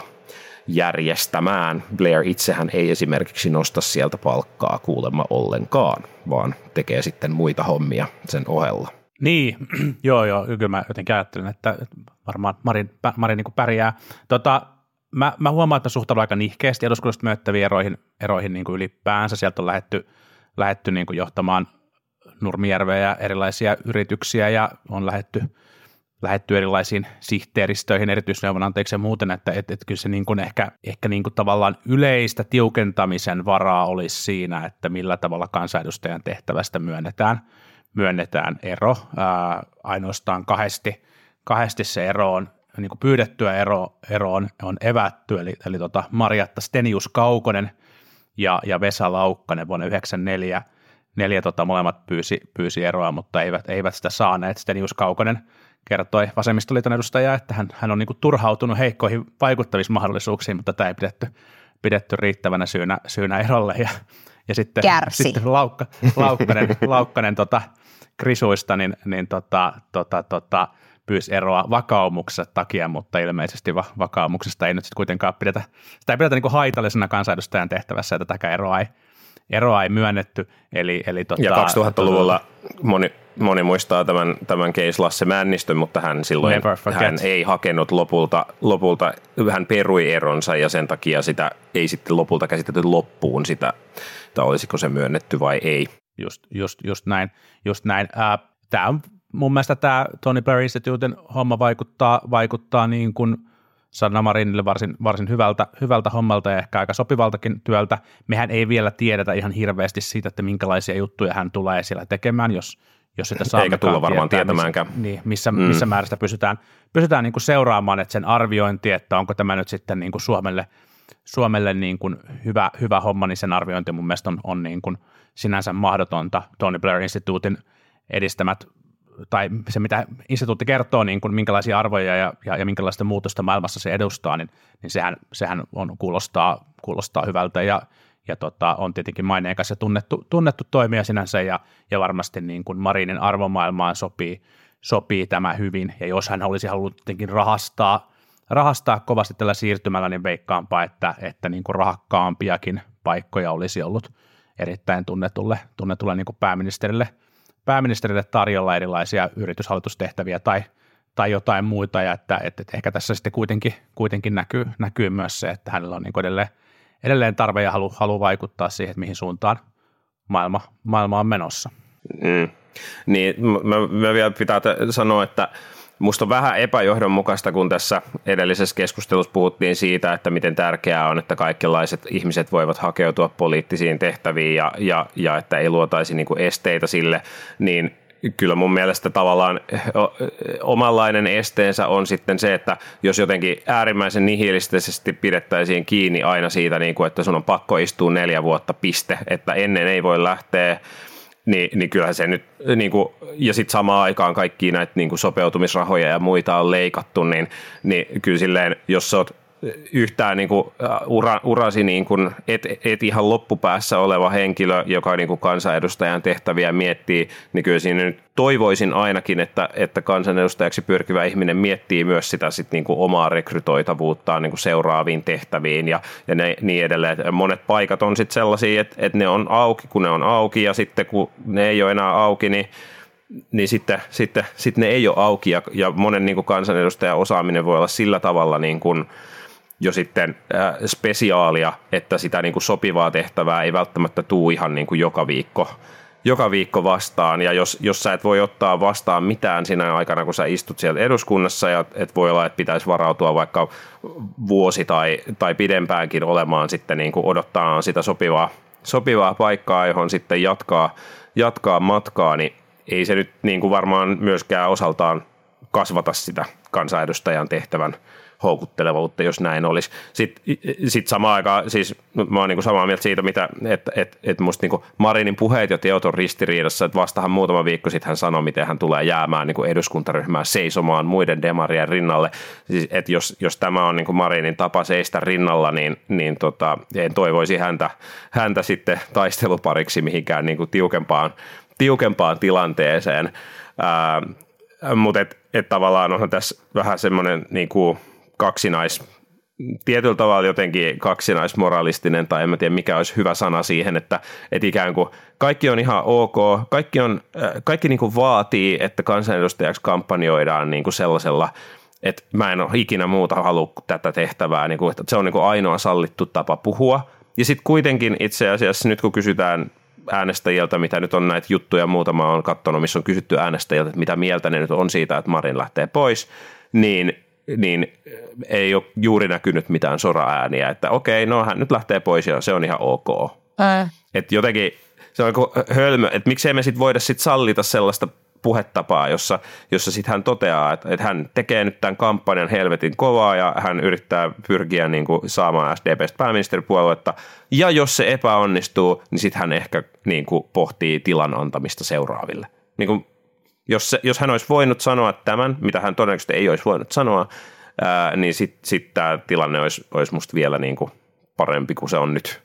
järjestämään. Blair itsehän ei esimerkiksi nosta sieltä palkkaa kuulemma ollenkaan, vaan tekee sitten muita hommia sen ohella. Niin, joo joo, kyllä mä jotenkin ajattelen, että varmaan Marin, Marin niin kuin pärjää. Tota, Mä, mä huomaan, että suhtaudun aika nihkeästi eduskunnasta myönnettäviin eroihin, eroihin niin kuin ylipäänsä. Sieltä on lähdetty, lähdetty niin kuin johtamaan Nurmijärveä ja erilaisia yrityksiä ja on lähdetty, lähdetty erilaisiin sihteeristöihin, erityisneuvonantajiksi ja muuten, että et, et kyllä se niin kuin ehkä, ehkä niin kuin tavallaan yleistä tiukentamisen varaa olisi siinä, että millä tavalla kansanedustajan tehtävästä myönnetään, myönnetään ero. Ää, ainoastaan kahdesti, kahdesti se ero on niin kuin pyydettyä ero, ero on, on evätty, eli, eli tota Marjatta Stenius-Kaukonen ja, ja Vesa Laukkanen vuonna yhdeksänkymmentäneljä neljä, tota, molemmat pyysi, pyysi eroa, mutta eivät, eivät sitä saaneet. Stenius-Kaukonen kertoi vasemmistoliiton edustaja, että hän, hän on niin kuin turhautunut heikkoihin vaikuttamismahdollisuuksiin, mutta tämä ei pidetty, pidetty riittävänä syynä, syynä erolle. Ja, ja sitten, sitten Laukka, Laukkanen, Laukkanen tota, krisuista, niin, niin tota, tota, tota, pyysi eroa vakaumuksesta takia, mutta ilmeisesti va- vakaumuksesta ei nyt sitten kuitenkaan pidetä, sitä ei pidetä niin kuin haitallisena kansanedustajan tehtävässä, että tätäkään eroa ei, eroa ei myönnetty. Eli, eli tota, ja kaksituhattaluvulla moni, moni muistaa tämän, tämän case Lasse Männistön, mutta hän silloin hän ei hakenut lopulta, lopulta, hän perui eronsa ja sen takia sitä ei sitten lopulta käsitelty loppuun sitä, että olisiko se myönnetty vai ei. Just, just, just näin. Just näin. Äh, tämä on mun mielestä tämä Tony Blair Instituten homma vaikuttaa, vaikuttaa niin kuin Sanna Marinille varsin, varsin hyvältä, hyvältä hommalta ja ehkä aika sopivaltakin työltä. Mehän ei vielä tiedetä ihan hirveästi siitä, että minkälaisia juttuja hän tulee siellä tekemään, jos, jos sitä saa. Eikä tulla varmaan tietämäänkään. Missä, niin, missä, mm. missä määrästä pysytään, pysytään niin kuin seuraamaan, että sen arviointi, että onko tämä nyt sitten niin kuin Suomelle, Suomelle niin kuin hyvä, hyvä homma, niin sen arviointi mun mielestä on, on niin kuin sinänsä mahdotonta. Tony Blair Instituutin edistämät tai se, mitä instituutti kertoo, niin kuin minkälaisia arvoja ja, ja, ja minkälaista muutosta maailmassa se edustaa, niin, niin sehän, sehän on, kuulostaa, kuulostaa hyvältä ja, ja tota, on tietenkin maineikas ja tunnettu, tunnettu toimija sinänsä ja, ja varmasti niin kuin Marinin arvomaailmaan sopii, sopii tämä hyvin ja jos hän olisi halunnut jotenkin rahastaa, rahastaa kovasti tällä siirtymällä, niin veikkaanpa, että, että niin kuin rahakkaampiakin paikkoja olisi ollut erittäin tunnetulle, tunnetulle niin kuin pääministerille pääministerille tarjolla erilaisia yrityshallitustehtäviä tai, tai jotain muita, ja että, että ehkä tässä sitten kuitenkin, kuitenkin näkyy, näkyy myös se, että hänellä on niin edelleen, edelleen tarve ja halu, halu vaikuttaa siihen, että mihin suuntaan maailma, maailma on menossa. Mm. Niin, mä, mä vielä pitää sanoa, että musta on vähän epäjohdonmukaista, kun tässä edellisessä keskustelussa puhuttiin siitä, että miten tärkeää on, että kaikenlaiset ihmiset voivat hakeutua poliittisiin tehtäviin ja, ja, ja että ei luotaisi niin kuin esteitä sille, niin kyllä mun mielestä tavallaan omanlainen esteensä on sitten se, että jos jotenkin äärimmäisen nihilistisesti pidettäisiin kiinni aina siitä, niin kuin, että sun on pakko istua neljä vuotta piste, että ennen ei voi lähteä niin, niin kyllähän se nyt, niin kuin, ja sitten samaan aikaan kaikkia näitä niin kuin sopeutumisrahoja ja muita on leikattu, niin, niin kyllä silleen, jos sä oot yhtään niin kuin ura, urasi niin kuin et, et ihan loppupäässä oleva henkilö, joka niin kuin kansanedustajan tehtäviä miettii, niin kyllä siinä nyt toivoisin ainakin, että, että kansanedustajaksi pyrkivä ihminen miettii myös sitä sit niin kuin omaa rekrytoitavuuttaan niin kuin seuraaviin tehtäviin ja, ja ne, niin edelleen. Monet paikat on sitten sellaisia, että, että ne on auki, kun ne on auki ja sitten kun ne ei ole enää auki, niin niin sitten, sitten, sitten ne ei ole auki ja, ja monen niin kuin kansanedustajan osaaminen voi olla sillä tavalla niin kuin jo sitten äh, spesiaalia, että sitä niin kuin sopivaa tehtävää ei välttämättä tuu ihan niin kuin joka viikko, joka viikko vastaan. Ja jos, jos sä et voi ottaa vastaan mitään siinä aikana, kun sä istut siellä eduskunnassa, ja et voi olla, että pitäisi varautua vaikka vuosi tai, tai pidempäänkin olemaan sitten niin kuin odottaa sitä sopivaa, sopivaa paikkaa, johon sitten jatkaa, jatkaa matkaa, niin ei se nyt niin kuin varmaan myöskään osaltaan kasvata sitä kansanedustajan tehtävän houkuttelevuutta, jos näin olisi. Sitten sit samaan aikaan, siis mä oon niinku samaa mieltä siitä, mitä, että et, et musta niinku Marinin puheet ja teot on ristiriidassa, että vastahan muutama viikko sitten hän sanoi, miten hän tulee jäämään niinku eduskuntaryhmään seisomaan muiden demarien rinnalle. Siis, että jos, jos tämä on niinku Marinin tapa seistä rinnalla, niin, niin tota, en toivoisi häntä, häntä sitten taistelupariksi mihinkään niinku tiukempaan, tiukempaan tilanteeseen. Ää, mutta et, et tavallaan onhan tässä vähän semmoinen niinku kaksinais, tietyllä tavalla jotenkin kaksinaismoralistinen, tai en mä tiedä mikä olisi hyvä sana siihen, että, että ikään kuin kaikki on ihan ok, kaikki, on, kaikki niin kuin vaatii, että kansanedustajaksi kampanjoidaan niin kuin sellaisella, että mä en ole ikinä muuta halua tätä tehtävää, niin kuin, että se on niin kuin ainoa sallittu tapa puhua. Ja sitten kuitenkin itse asiassa nyt kun kysytään äänestäjiltä, mitä nyt on näitä juttuja, muutama on katsonut, missä on kysytty äänestäjiltä, että mitä mieltä ne nyt on siitä, että Marin lähtee pois, niin niin ei ole juuri näkynyt mitään sora-ääniä, että okei, no hän nyt lähtee pois ja se on ihan ok. Ää. Että jotenkin se on hölmö, että miksei me sitten voida sit sallita sellaista puhetapaa, jossa, jossa sitten hän toteaa, että, että hän tekee nyt tämän kampanjan helvetin kovaa ja hän yrittää pyrkiä niin kuin saamaan S D P:stä pääministeripuoluetta ja jos se epäonnistuu, niin sitten hän ehkä niin kuin pohtii tilan antamista seuraaville. Niin kuin Jos, se, jos hän olisi voinut sanoa tämän, mitä hän todennäköisesti ei olisi voinut sanoa, ää, niin sitten sit tämä tilanne olisi, olisi musta vielä niin kuin parempi kuin se on nyt.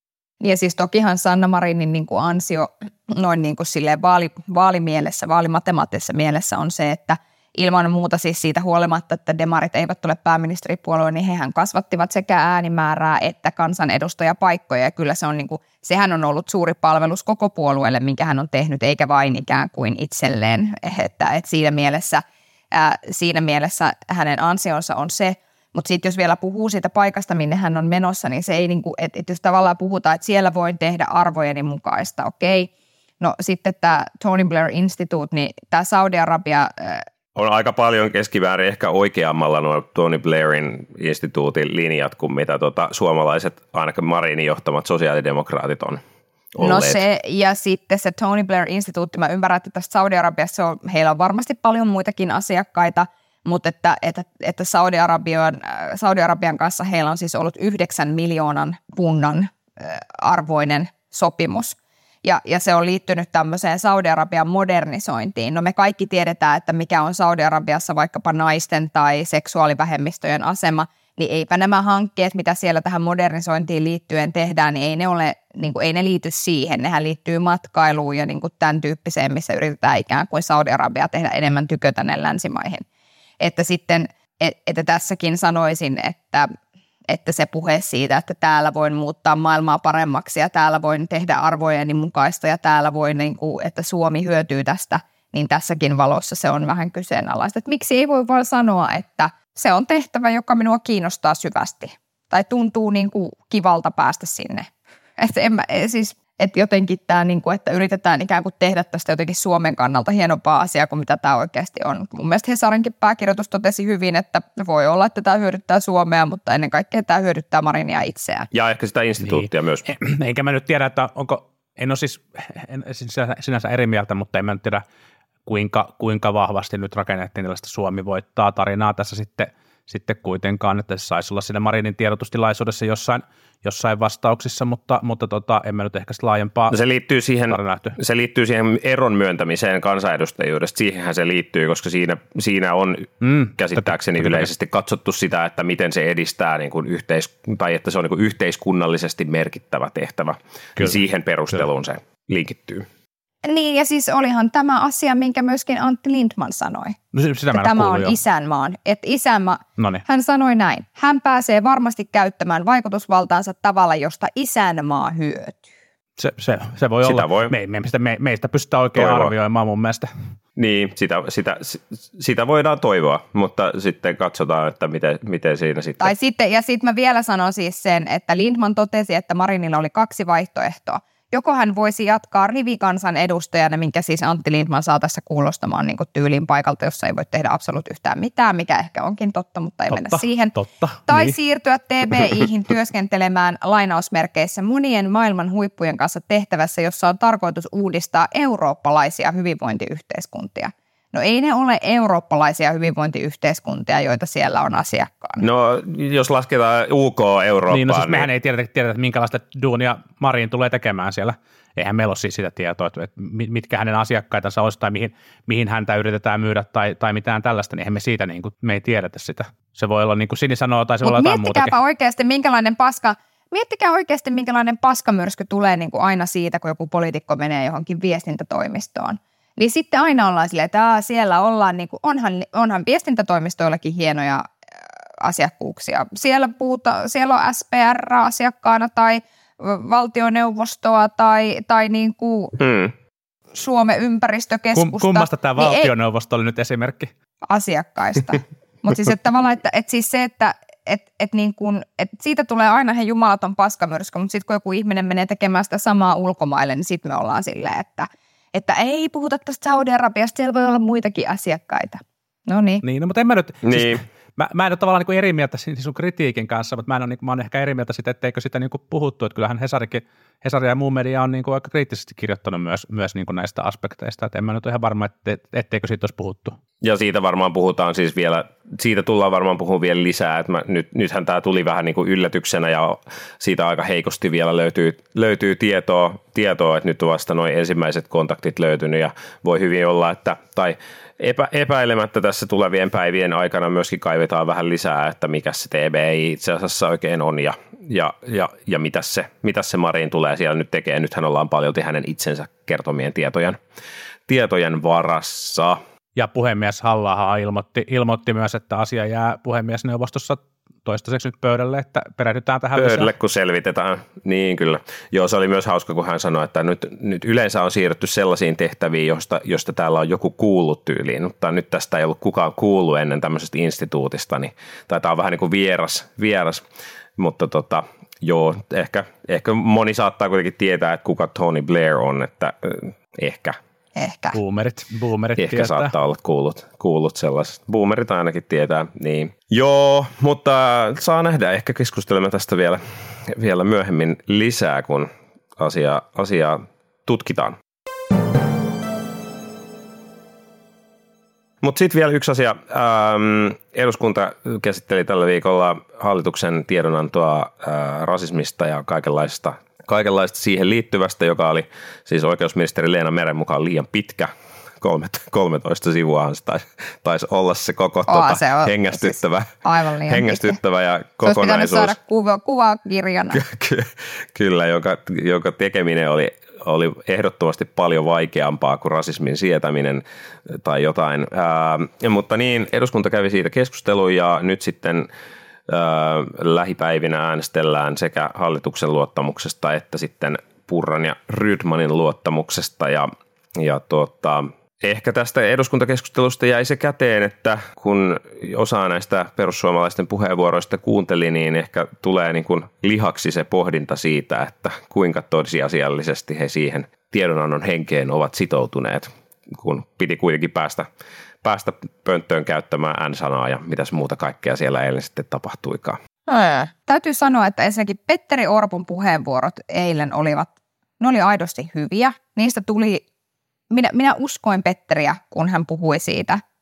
Ja siis tokihan Sanna Marinin niin kuin ansio noin niin kuin silleen vaali, vaalimielessä, vaalimatemaattisessa mielessä on se, että ilman muuta siis siitä huolimatta, että demarit eivät ole pääministeripuolue, niin hehän kasvattivat sekä äänimäärää että kansanedustajapaikkoja. Ja kyllä se on niin kuin, sehän on ollut suuri palvelus koko puolueelle, minkä hän on tehnyt, eikä vain ikään kuin itselleen. Että, että siinä, mielessä, ää, siinä mielessä hänen ansionsa on se, mutta sitten jos vielä puhuu siitä paikasta, minne hän on menossa, niin se ei niin kuin, että, että jos tavallaan puhutaan, että siellä voin tehdä arvojeni mukaista, okei. No sitten tämä Tony Blair Institute, niin tämä Saudi-Arabia on aika paljon keskiväärin ehkä oikeammalla nuo Tony Blairin instituutin linjat kuin mitä tota suomalaiset, ainakin Marinin johtamat sosiaalidemokraatit on olleet. No se, ja sitten se Tony Blair Instituutti, mä ymmärrän, että tästä Saudi-Arabiassa on, heillä on varmasti paljon muitakin asiakkaita, mutta että, että, että Saudi-Arabian, Saudi-Arabian kanssa heillä on siis ollut yhdeksän miljoonan punnan arvoinen sopimus. Ja, ja se on liittynyt tämmöiseen Saudi-Arabian modernisointiin. No me kaikki tiedetään, että mikä on Saudi-Arabiassa vaikkapa naisten tai seksuaalivähemmistöjen asema, niin eipä nämä hankkeet, mitä siellä tähän modernisointiin liittyen tehdään, niin ei ne, ole, niin kuin, ei ne liity siihen. Nehän liittyy matkailuun ja niin kuin tämän tyyppiseen, missä yritetään ikään kuin Saudi-Arabia tehdä enemmän tykö tänne länsimaihin. Että sitten, että tässäkin sanoisin, että että se puhe siitä, että täällä voin muuttaa maailmaa paremmaksi ja täällä voin tehdä arvojeni mukaista ja täällä voin, niin kuin, että Suomi hyötyy tästä, niin tässäkin valossa se on vähän kyseenalaista. Että miksi ei voi vaan sanoa, että se on tehtävä, joka minua kiinnostaa syvästi tai tuntuu niin kuin kivalta päästä sinne. Että en mä, siis, että jotenkin tämä, niin kuin, että yritetään ikään kuin tehdä tästä jotenkin Suomen kannalta hienompaa asiaa kuin mitä tämä oikeasti on. Mun mielestä Hesarinkin pääkirjoitus totesi hyvin, että voi olla, että tämä hyödyttää Suomea, mutta ennen kaikkea tämä hyödyttää Marinia itseään. Ja ehkä sitä instituuttia niin. Myös. Eikä mä nyt tiedä, että onko, en ole siis en, sinänsä eri mieltä, mutta en mä nyt tiedä, kuinka, kuinka vahvasti nyt rakennettiin tällaista Suomi voittaa tarinaa tässä sitten sitten kuitenkaan, että se saisi olla siinä Marinin tiedotustilaisuudessa jossain, jossain vastauksissa, mutta, mutta tota, en mä nyt ehkä sitä laajempaa no se liittyy siihen, se liittyy siihen eron myöntämiseen kansanedustajuudesta, siihenhän se liittyy, koska siinä, siinä on mm, käsittääkseni tätä, yleisesti katsottu sitä, että miten se edistää niin kuin yhteis, tai että se on niin kuin yhteiskunnallisesti merkittävä tehtävä, kyllä, siihen perusteluun kyllä. se linkittyy. Niin, ja siis olihan tämä asia, minkä myöskin Antti Lindman sanoi. No, sitä että tämä on jo. isänmaan. Että isänma, Noniin. Hän sanoi näin, hän pääsee varmasti käyttämään vaikutusvaltaansa tavalla, josta isänmaa hyötyy. Se, se, se voi sitä olla. Voi. Me, me, me, meistä pystytään oikein toivoa. arvioimaan mun mielestä. Niin, sitä, sitä, sitä voidaan toivoa, mutta sitten katsotaan, että miten, miten siinä sitten. Tai sitten, ja sitten mä vielä sanon siis sen, että Lindman totesi, että Marinilla oli kaksi vaihtoehtoa. Joko hän voisi jatkaa rivikansan edustajana, minkä siis Antti Lindman saa tässä kuulostamaan niin kuin tyylin paikalta, jossa ei voi tehdä absoluut yhtään mitään, mikä ehkä onkin totta, mutta ei totta, mennä siihen. Totta, tai niin. siirtyä T B I:hin työskentelemään lainausmerkeissä monien maailman huippujen kanssa tehtävässä, jossa on tarkoitus uudistaa eurooppalaisia hyvinvointiyhteiskuntia. No ei ne ole eurooppalaisia hyvinvointiyhteiskuntia, joita siellä on asiakkaana. No jos lasketaan U K-Eurooppaan. Niin, no siis niin... mehän ei tiedetä, tiedetä, että minkälaista duunia Marin tulee tekemään siellä. Eihän meillä ole siis sitä tietoa, että mitkä hänen asiakkaitansa olisi tai mihin, mihin häntä yritetään myydä tai, tai mitään tällaista, niin eihän me siitä niin kuin, me ei tiedetä sitä. Se voi olla niin kuin Sini sanoo tai se Mut voi olla jotain muutakin. Miettikääpä oikeasti minkälainen paska, miettikää oikeasti minkälainen paskamyrsky tulee niin kuin aina siitä, kun joku poliitikko menee johonkin viestintätoimistoon. Niin sitten aina ollaan silleen, että aa, siellä ollaan, niin kuin, onhan, onhan viestintätoimistoillakin hienoja asiakkuuksia. Siellä, puhuta, siellä on S P R-asiakkaana tai valtioneuvostoa tai, tai niin kuin mm. Suomen ympäristökeskusta. Kum, kummasta tämä niin valtioneuvosto ei, oli nyt esimerkki? Asiakkaista. Mutta siis että tavallaan, että, että siis se, että et, et niin kun, et siitä tulee aina he jumalaton paskamyrsky, mutta sitten kun joku ihminen menee tekemään sitä samaa ulkomaille, niin sitten me ollaan silleen, että että ei puhuta tästä Saudi-Arabiasta, siellä voi olla muitakin asiakkaita. No niin. Niin, no, mutta en mä nyt, niin. siis, mä, mä en ole tavallaan niin eri mieltä sun kritiikin kanssa, mutta mä, en ole, niin, mä olen ehkä eri mieltä siitä, etteikö sitä niin puhuttu, että kyllähän Hesarikin, Hesari ja muu media on niin kuin aika kriittisesti kirjoittanut myös, myös niin kuin näistä aspekteista, että en mä nyt ole ihan varma, että etteikö siitä olisi puhuttu. Ja siitä varmaan puhutaan siis vielä, siitä tullaan varmaan puhumaan vielä lisää, että mä, nyt, nythän tämä tuli vähän niin kuin yllätyksenä ja siitä aika heikosti vielä löytyy, löytyy tietoa, tietoa, että nyt on vasta noin ensimmäiset kontaktit löytynyt ja voi hyvin olla, että tai epä, epäilemättä tässä tulevien päivien aikana myöskin kaivetaan vähän lisää, että mikä se T B I itse asiassa oikein on ja, ja, ja, ja mitä se, mitä se Marin tulee siellä nyt tekee. Nythän ollaan paljolti hänen itsensä kertomien tietojen, tietojen varassa. Ja puhemies Halla-aho ilmoitti, ilmoitti myös, että asia jää puhemiesneuvostossa toistaiseksi nyt pöydälle, että perehdytään tähän pöydälle, lisää. Kun selvitetään. Niin kyllä. Joo, se oli myös hauska, kun hän sanoi, että nyt, nyt yleensä on siirretty sellaisiin tehtäviin, josta, josta täällä on joku kuullut tyyliin, mutta nyt tästä ei ollut kukaan kuullut ennen tämmöisestä instituutista, niin taitaa on vähän niin kuin vieras, vieras. Mutta tota, joo, ehkä, ehkä moni saattaa kuitenkin tietää, että kuka Tony Blair on, että äh, ehkä Ehkä. Boomerit, boomerit Ehkä tietää. saattaa olla kuullut, kuullut sellaiset. Boomerit ainakin tietää, niin. Joo, mutta saa nähdä. Ehkä keskustelemme tästä vielä, vielä myöhemmin lisää, kun asiaa, asiaa tutkitaan. Mutta sitten vielä yksi asia. Ähm, eduskunta käsitteli tällä viikolla hallituksen tiedonantoa äh, rasismista ja kaikenlaista kaikenlaista siihen liittyvästä, joka oli siis oikeusministeri Leena Meren mukaan liian pitkä. kolmetoista sivuahan se taisi, taisi olla se koko oh, tuota, se on, hengästyttävä, siis aivan liian hengästyttävä ja se kokonaisuus. Se olisi pitänyt saada kuva, kuvakirjana. Kyllä, joka, joka tekeminen oli, oli ehdottomasti paljon vaikeampaa kuin rasismin sietäminen tai jotain. Ää, mutta niin, eduskunta kävi siitä keskustelua ja nyt sitten lähipäivinä äänestellään sekä hallituksen luottamuksesta että sitten Purran ja Rydmanin luottamuksesta ja, ja tuota, ehkä tästä eduskuntakeskustelusta jäi se käteen, että kun osa näistä perussuomalaisten puheenvuoroista kuunteli, niin ehkä tulee niin kuin lihaksi se pohdinta siitä, että kuinka tosiasiallisesti he siihen tiedonannon henkeen ovat sitoutuneet, kun piti kuitenkin päästä päästä pönttöön käyttämään N-sanaa ja mitäs muuta kaikkea siellä eilen sitten tapahtuikaan. Ää. Täytyy sanoa, että ensinnäkin Petteri Orpon puheenvuorot eilen olivat, ne oli aidosti hyviä. Niistä tuli, minä, minä uskoin Petteriä, kun hän puhui siitä,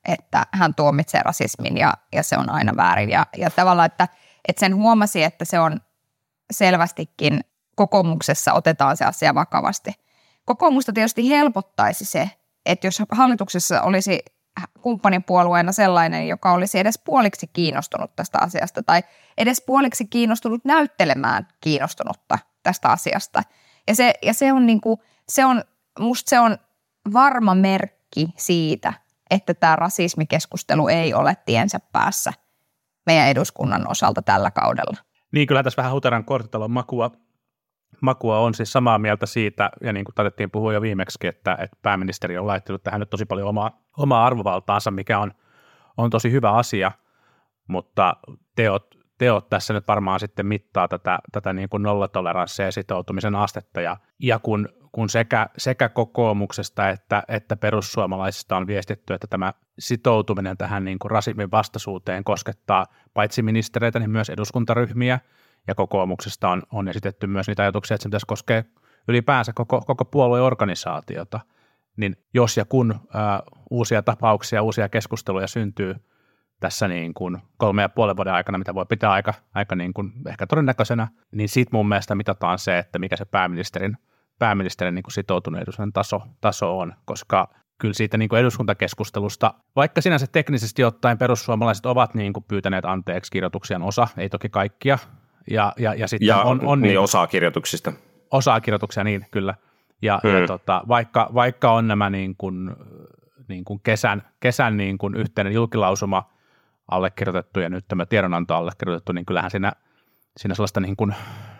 että hän tuomitsee rasismin ja, ja se on aina väärin. Ja, ja tavallaan, että, että sen huomasi, että se on selvästikin kokoomuksessa otetaan se asia vakavasti. Kokoomusta tietysti helpottaisi se, että jos hallituksessa olisi kumppanipuolueena sellainen, joka olisi edes puoliksi kiinnostunut tästä asiasta tai edes puoliksi kiinnostunut näyttelemään kiinnostunutta tästä asiasta. Ja se, ja se on, niin kuin, se on, musta se on varma merkki siitä, että tämä rasismikeskustelu ei ole tiensä päässä meidän eduskunnan osalta tällä kaudella. Niin, kyllä tässä vähän Huteran korttitalon makua, makua on siis samaa mieltä siitä, ja niin kuin taidettiin puhua jo viimeksi, että, että pääministeri on laittanut tähän nyt tosi paljon omaa, omaa arvovaltaansa, mikä on, on tosi hyvä asia, mutta teot, teot tässä nyt varmaan sitten mittaa tätä, tätä niin kuin nollatoleranssia ja sitoutumisen astetta, ja, ja kun, kun sekä, sekä kokoomuksesta että, että perussuomalaisista on viestitty, että tämä sitoutuminen tähän niin kuin rasismin vastaisuuteen koskettaa paitsi ministereitä, niin myös eduskuntaryhmiä, ja kokoomuksesta on, on esitetty myös niitä ajatuksia, että se pitäisi koskea ylipäänsä koko, koko puolueorganisaatiota, niin jos ja kun ää, uusia tapauksia, uusia keskusteluja syntyy tässä niin kuin kolme ja puolen vuoden aikana, mitä voi pitää aika, aika niin kuin ehkä todennäköisenä, niin siitä mun mielestä mitataan se, että mikä se pääministerin, pääministerin niin kuin sitoutuneisuuden taso, taso on, koska kyllä siitä niin kuin eduskuntakeskustelusta, vaikka sinänsä teknisesti ottaen perussuomalaiset ovat niin kuin pyytäneet anteeksi kirjoituksien osa, ei toki kaikkia, ja, ja, ja sitten ja, on, on niin, niin, osaa kirjoituksista. Osaa kirjoituksia, niin kyllä. Ja, hmm. ja tota, vaikka, vaikka on nämä niin kuin, niin kuin kesän, kesän niin kuin yhteinen julkilausuma allekirjoitettu ja nyt tämä tiedonanto allekirjoitettu, niin kyllähän siinä, siinä sellaista niin kuin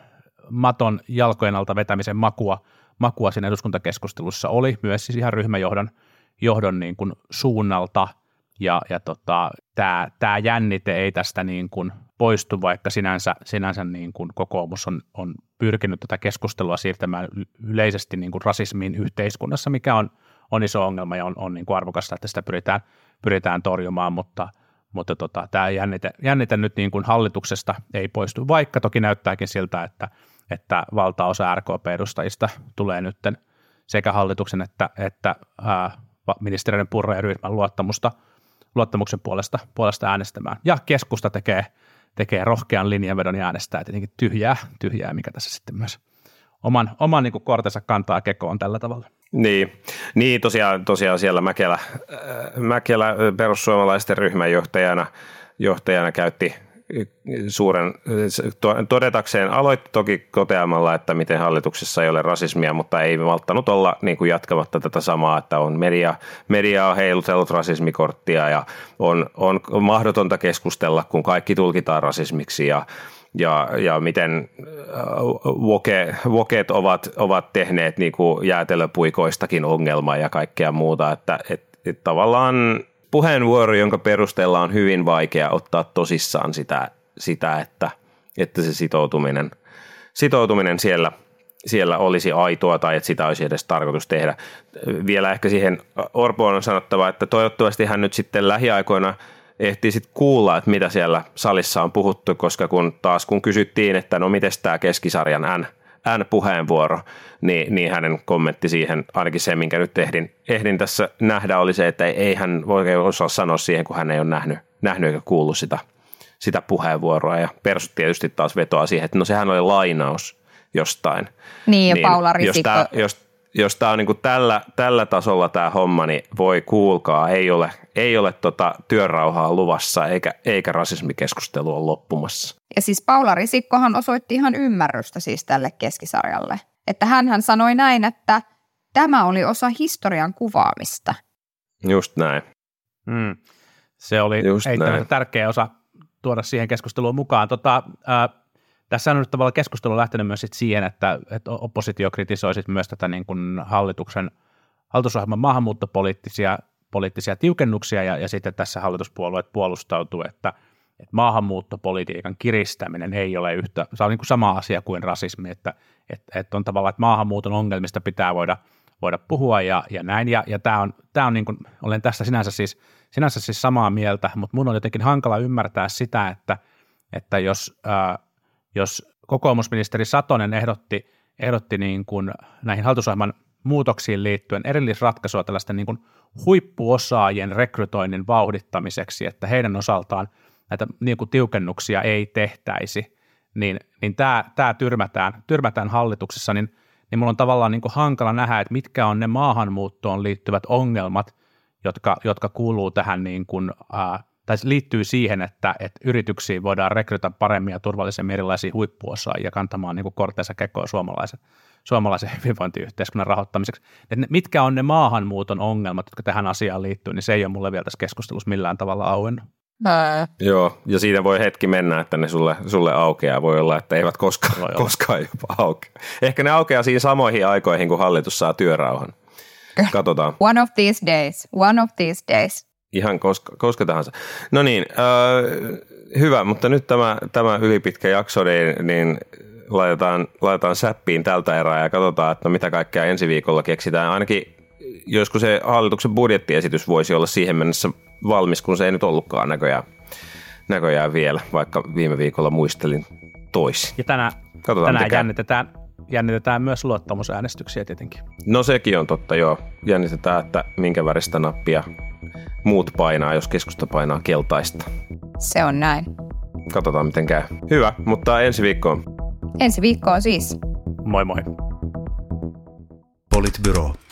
maton jalkojen alta vetämisen makua, makua siinä eduskuntakeskustelussa oli myös siis ihan ryhmäjohdon johdon niin kuin suunnalta, ja, ja tota, tämä, tämä jännite ei tästä niin kuin poistu, vaikka sinänsä, sinänsä niin kuin kokoomus on, on pyrkinyt tätä keskustelua siirtämään yleisesti niin kuin rasismiin yhteiskunnassa, mikä on, on iso ongelma ja on, on niin kuin arvokasta, että sitä pyritään, pyritään torjumaan, mutta, mutta tota, tämä jännite, jännite nyt niin kuin hallituksesta ei poistu, vaikka toki näyttääkin siltä, että, että valtaosa R K P-edustajista tulee nyt sekä hallituksen että, että ää, ministeriöiden Purra ja Rydman luottamusta, luottamuksen puolesta, puolesta äänestämään. Ja keskusta tekee, tekee rohkean linjanvedon ja äänestää tietenkin tyhjää, tyhjää, mikä tässä sitten myös oman, oman niin kuin kortensa kantaa kekoon tällä tavalla. Niin, niin tosiaan, tosiaan siellä Mäkelä, Mäkelä perussuomalaisten ryhmänjohtajana johtajana käytti suuren, todetakseen aloitti toki toteamalla, että miten hallituksessa ei ole rasismia, mutta ei malttanut olla niin kuin jatkamatta tätä samaa, että on media, media on heilutellut rasismikorttia ja on, on mahdotonta keskustella, kun kaikki tulkitaan rasismiksi ja Ja, ja miten woke, woket ovat, ovat tehneet niin kuin jäätelöpuikoistakin ongelmaa ja kaikkea muuta, että et, et tavallaan puheenvuoro, jonka perusteella on hyvin vaikea ottaa tosissaan sitä, sitä että, että se sitoutuminen, sitoutuminen siellä, siellä olisi aitoa tai että sitä olisi edes tarkoitus tehdä. Vielä ehkä siihen Orpoon on sanottava, että toivottavasti hän nyt sitten lähiaikoina ehtii sitten kuulla, että mitä siellä salissa on puhuttu, koska kun taas kun kysyttiin, että no mites tämä keskisarjan N, N-puheenvuoro, niin, niin hänen kommentti siihen, ainakin se, minkä nyt ehdin, ehdin tässä nähdä, oli se, että ei hän voi osaa sanoa siihen, kun hän ei ole nähnyt, nähnyt eikä kuullut sitä, sitä puheenvuoroa. Ja Persut tietysti taas vetoaa siihen, että no sehän oli lainaus jostain. Niin, ja niin, Paula Risikko. Jos tämä, jos, jos tämä on niin kuin tällä, tällä tasolla tämä homma, niin voi kuulkaa, ei ole, ei ole tota työrauhaa luvassa eikä, eikä rasismikeskustelu ole loppumassa. Ja siis Paula Risikkohan osoitti ihan ymmärrystä siis tälle keskisarjalle. Että hänhän sanoi näin, että tämä oli osa historian kuvaamista. Just näin. Hmm. Se oli eittämättä tärkeä osa tuoda siihen keskusteluun mukaan. Tota, äh, Tässä on nyt tavallaan keskustelu lähtenyt myös sit siihen, että, että oppositio kritisoi sit myös tätä niin kuin hallituksen, hallitusohjelman maahanmuuttopoliittisia poliittisia tiukennuksia, ja, ja sitten tässä hallituspuolueet puolustautuu, että, että maahanmuuttopolitiikan kiristäminen ei ole yhtä, se on niin kuin sama asia kuin rasismi, että, että, että on tavallaan, että maahanmuuton ongelmista pitää voida, voida puhua ja, ja näin, ja, ja tämä on, tämä on niin kuin, olen tästä sinänsä siis, sinänsä siis samaa mieltä, mutta mun on jotenkin hankala ymmärtää sitä, että, että jos ää, Jos kokoomusministeri Satonen ehdotti, ehdotti niin kuin näihin hallitusohjelman muutoksiin liittyen erillisratkaisua tällaisten niin kuin huippuosaajien rekrytoinnin vauhdittamiseksi, että heidän osaltaan näitä niin kuin tiukennuksia ei tehtäisi, niin, niin tämä, tämä tyrmätään, tyrmätään hallituksessa, niin, niin mulla on tavallaan niin kuin hankala nähdä, että mitkä on ne maahanmuuttoon liittyvät ongelmat, jotka, jotka kuuluu tähän, niin kuin, ää, tai liittyy siihen, että, että yrityksiin voidaan rekrytä paremmin ja turvallisemmin erilaisia huippuosaajia kantamaan niin kuin korteensa kekoon suomalaisen, suomalaisen hyvinvointiyhteiskunnan rahoittamiseksi. Että mitkä on ne maahanmuuton ongelmat, jotka tähän asiaan liittyy, niin se ei ole mulle vielä tässä keskustelussa millään tavalla auennut. Ää. Joo, ja siinä voi hetki mennä, että ne sulle, sulle aukeaa. Voi olla, että eivät koskaan, koskaan jopa aukea. Ehkä ne aukeaa siinä samoihin aikoihin, kun hallitus saa työrauhan. Katsotaan. One of these days, one of these days. Ihan koska, koska tahansa. No niin, äh, hyvä, mutta nyt tämä, tämä ylipitkä jakso, niin, niin laitetaan, laitetaan säppiin tältä erää ja katsotaan, että no mitä kaikkea ensi viikolla keksitään. Ainakin joskus se hallituksen budjettiesitys voisi olla siihen mennessä valmis, kun se ei nyt ollutkaan näköjään, näköjään vielä, vaikka viime viikolla muistelin toisin. Ja tänään, tänään jännitetään, jännitetään myös luottamusäänestyksiä tietenkin. No sekin on totta, joo. Jännitetään, että minkä väristä nappia muut painaa, jos keskusta painaa keltaista. Se on näin. Katsotaan, miten käy. Hyvä, mutta ensi viikkoon. Ensi viikkoon siis. Moi moi. Politbyro.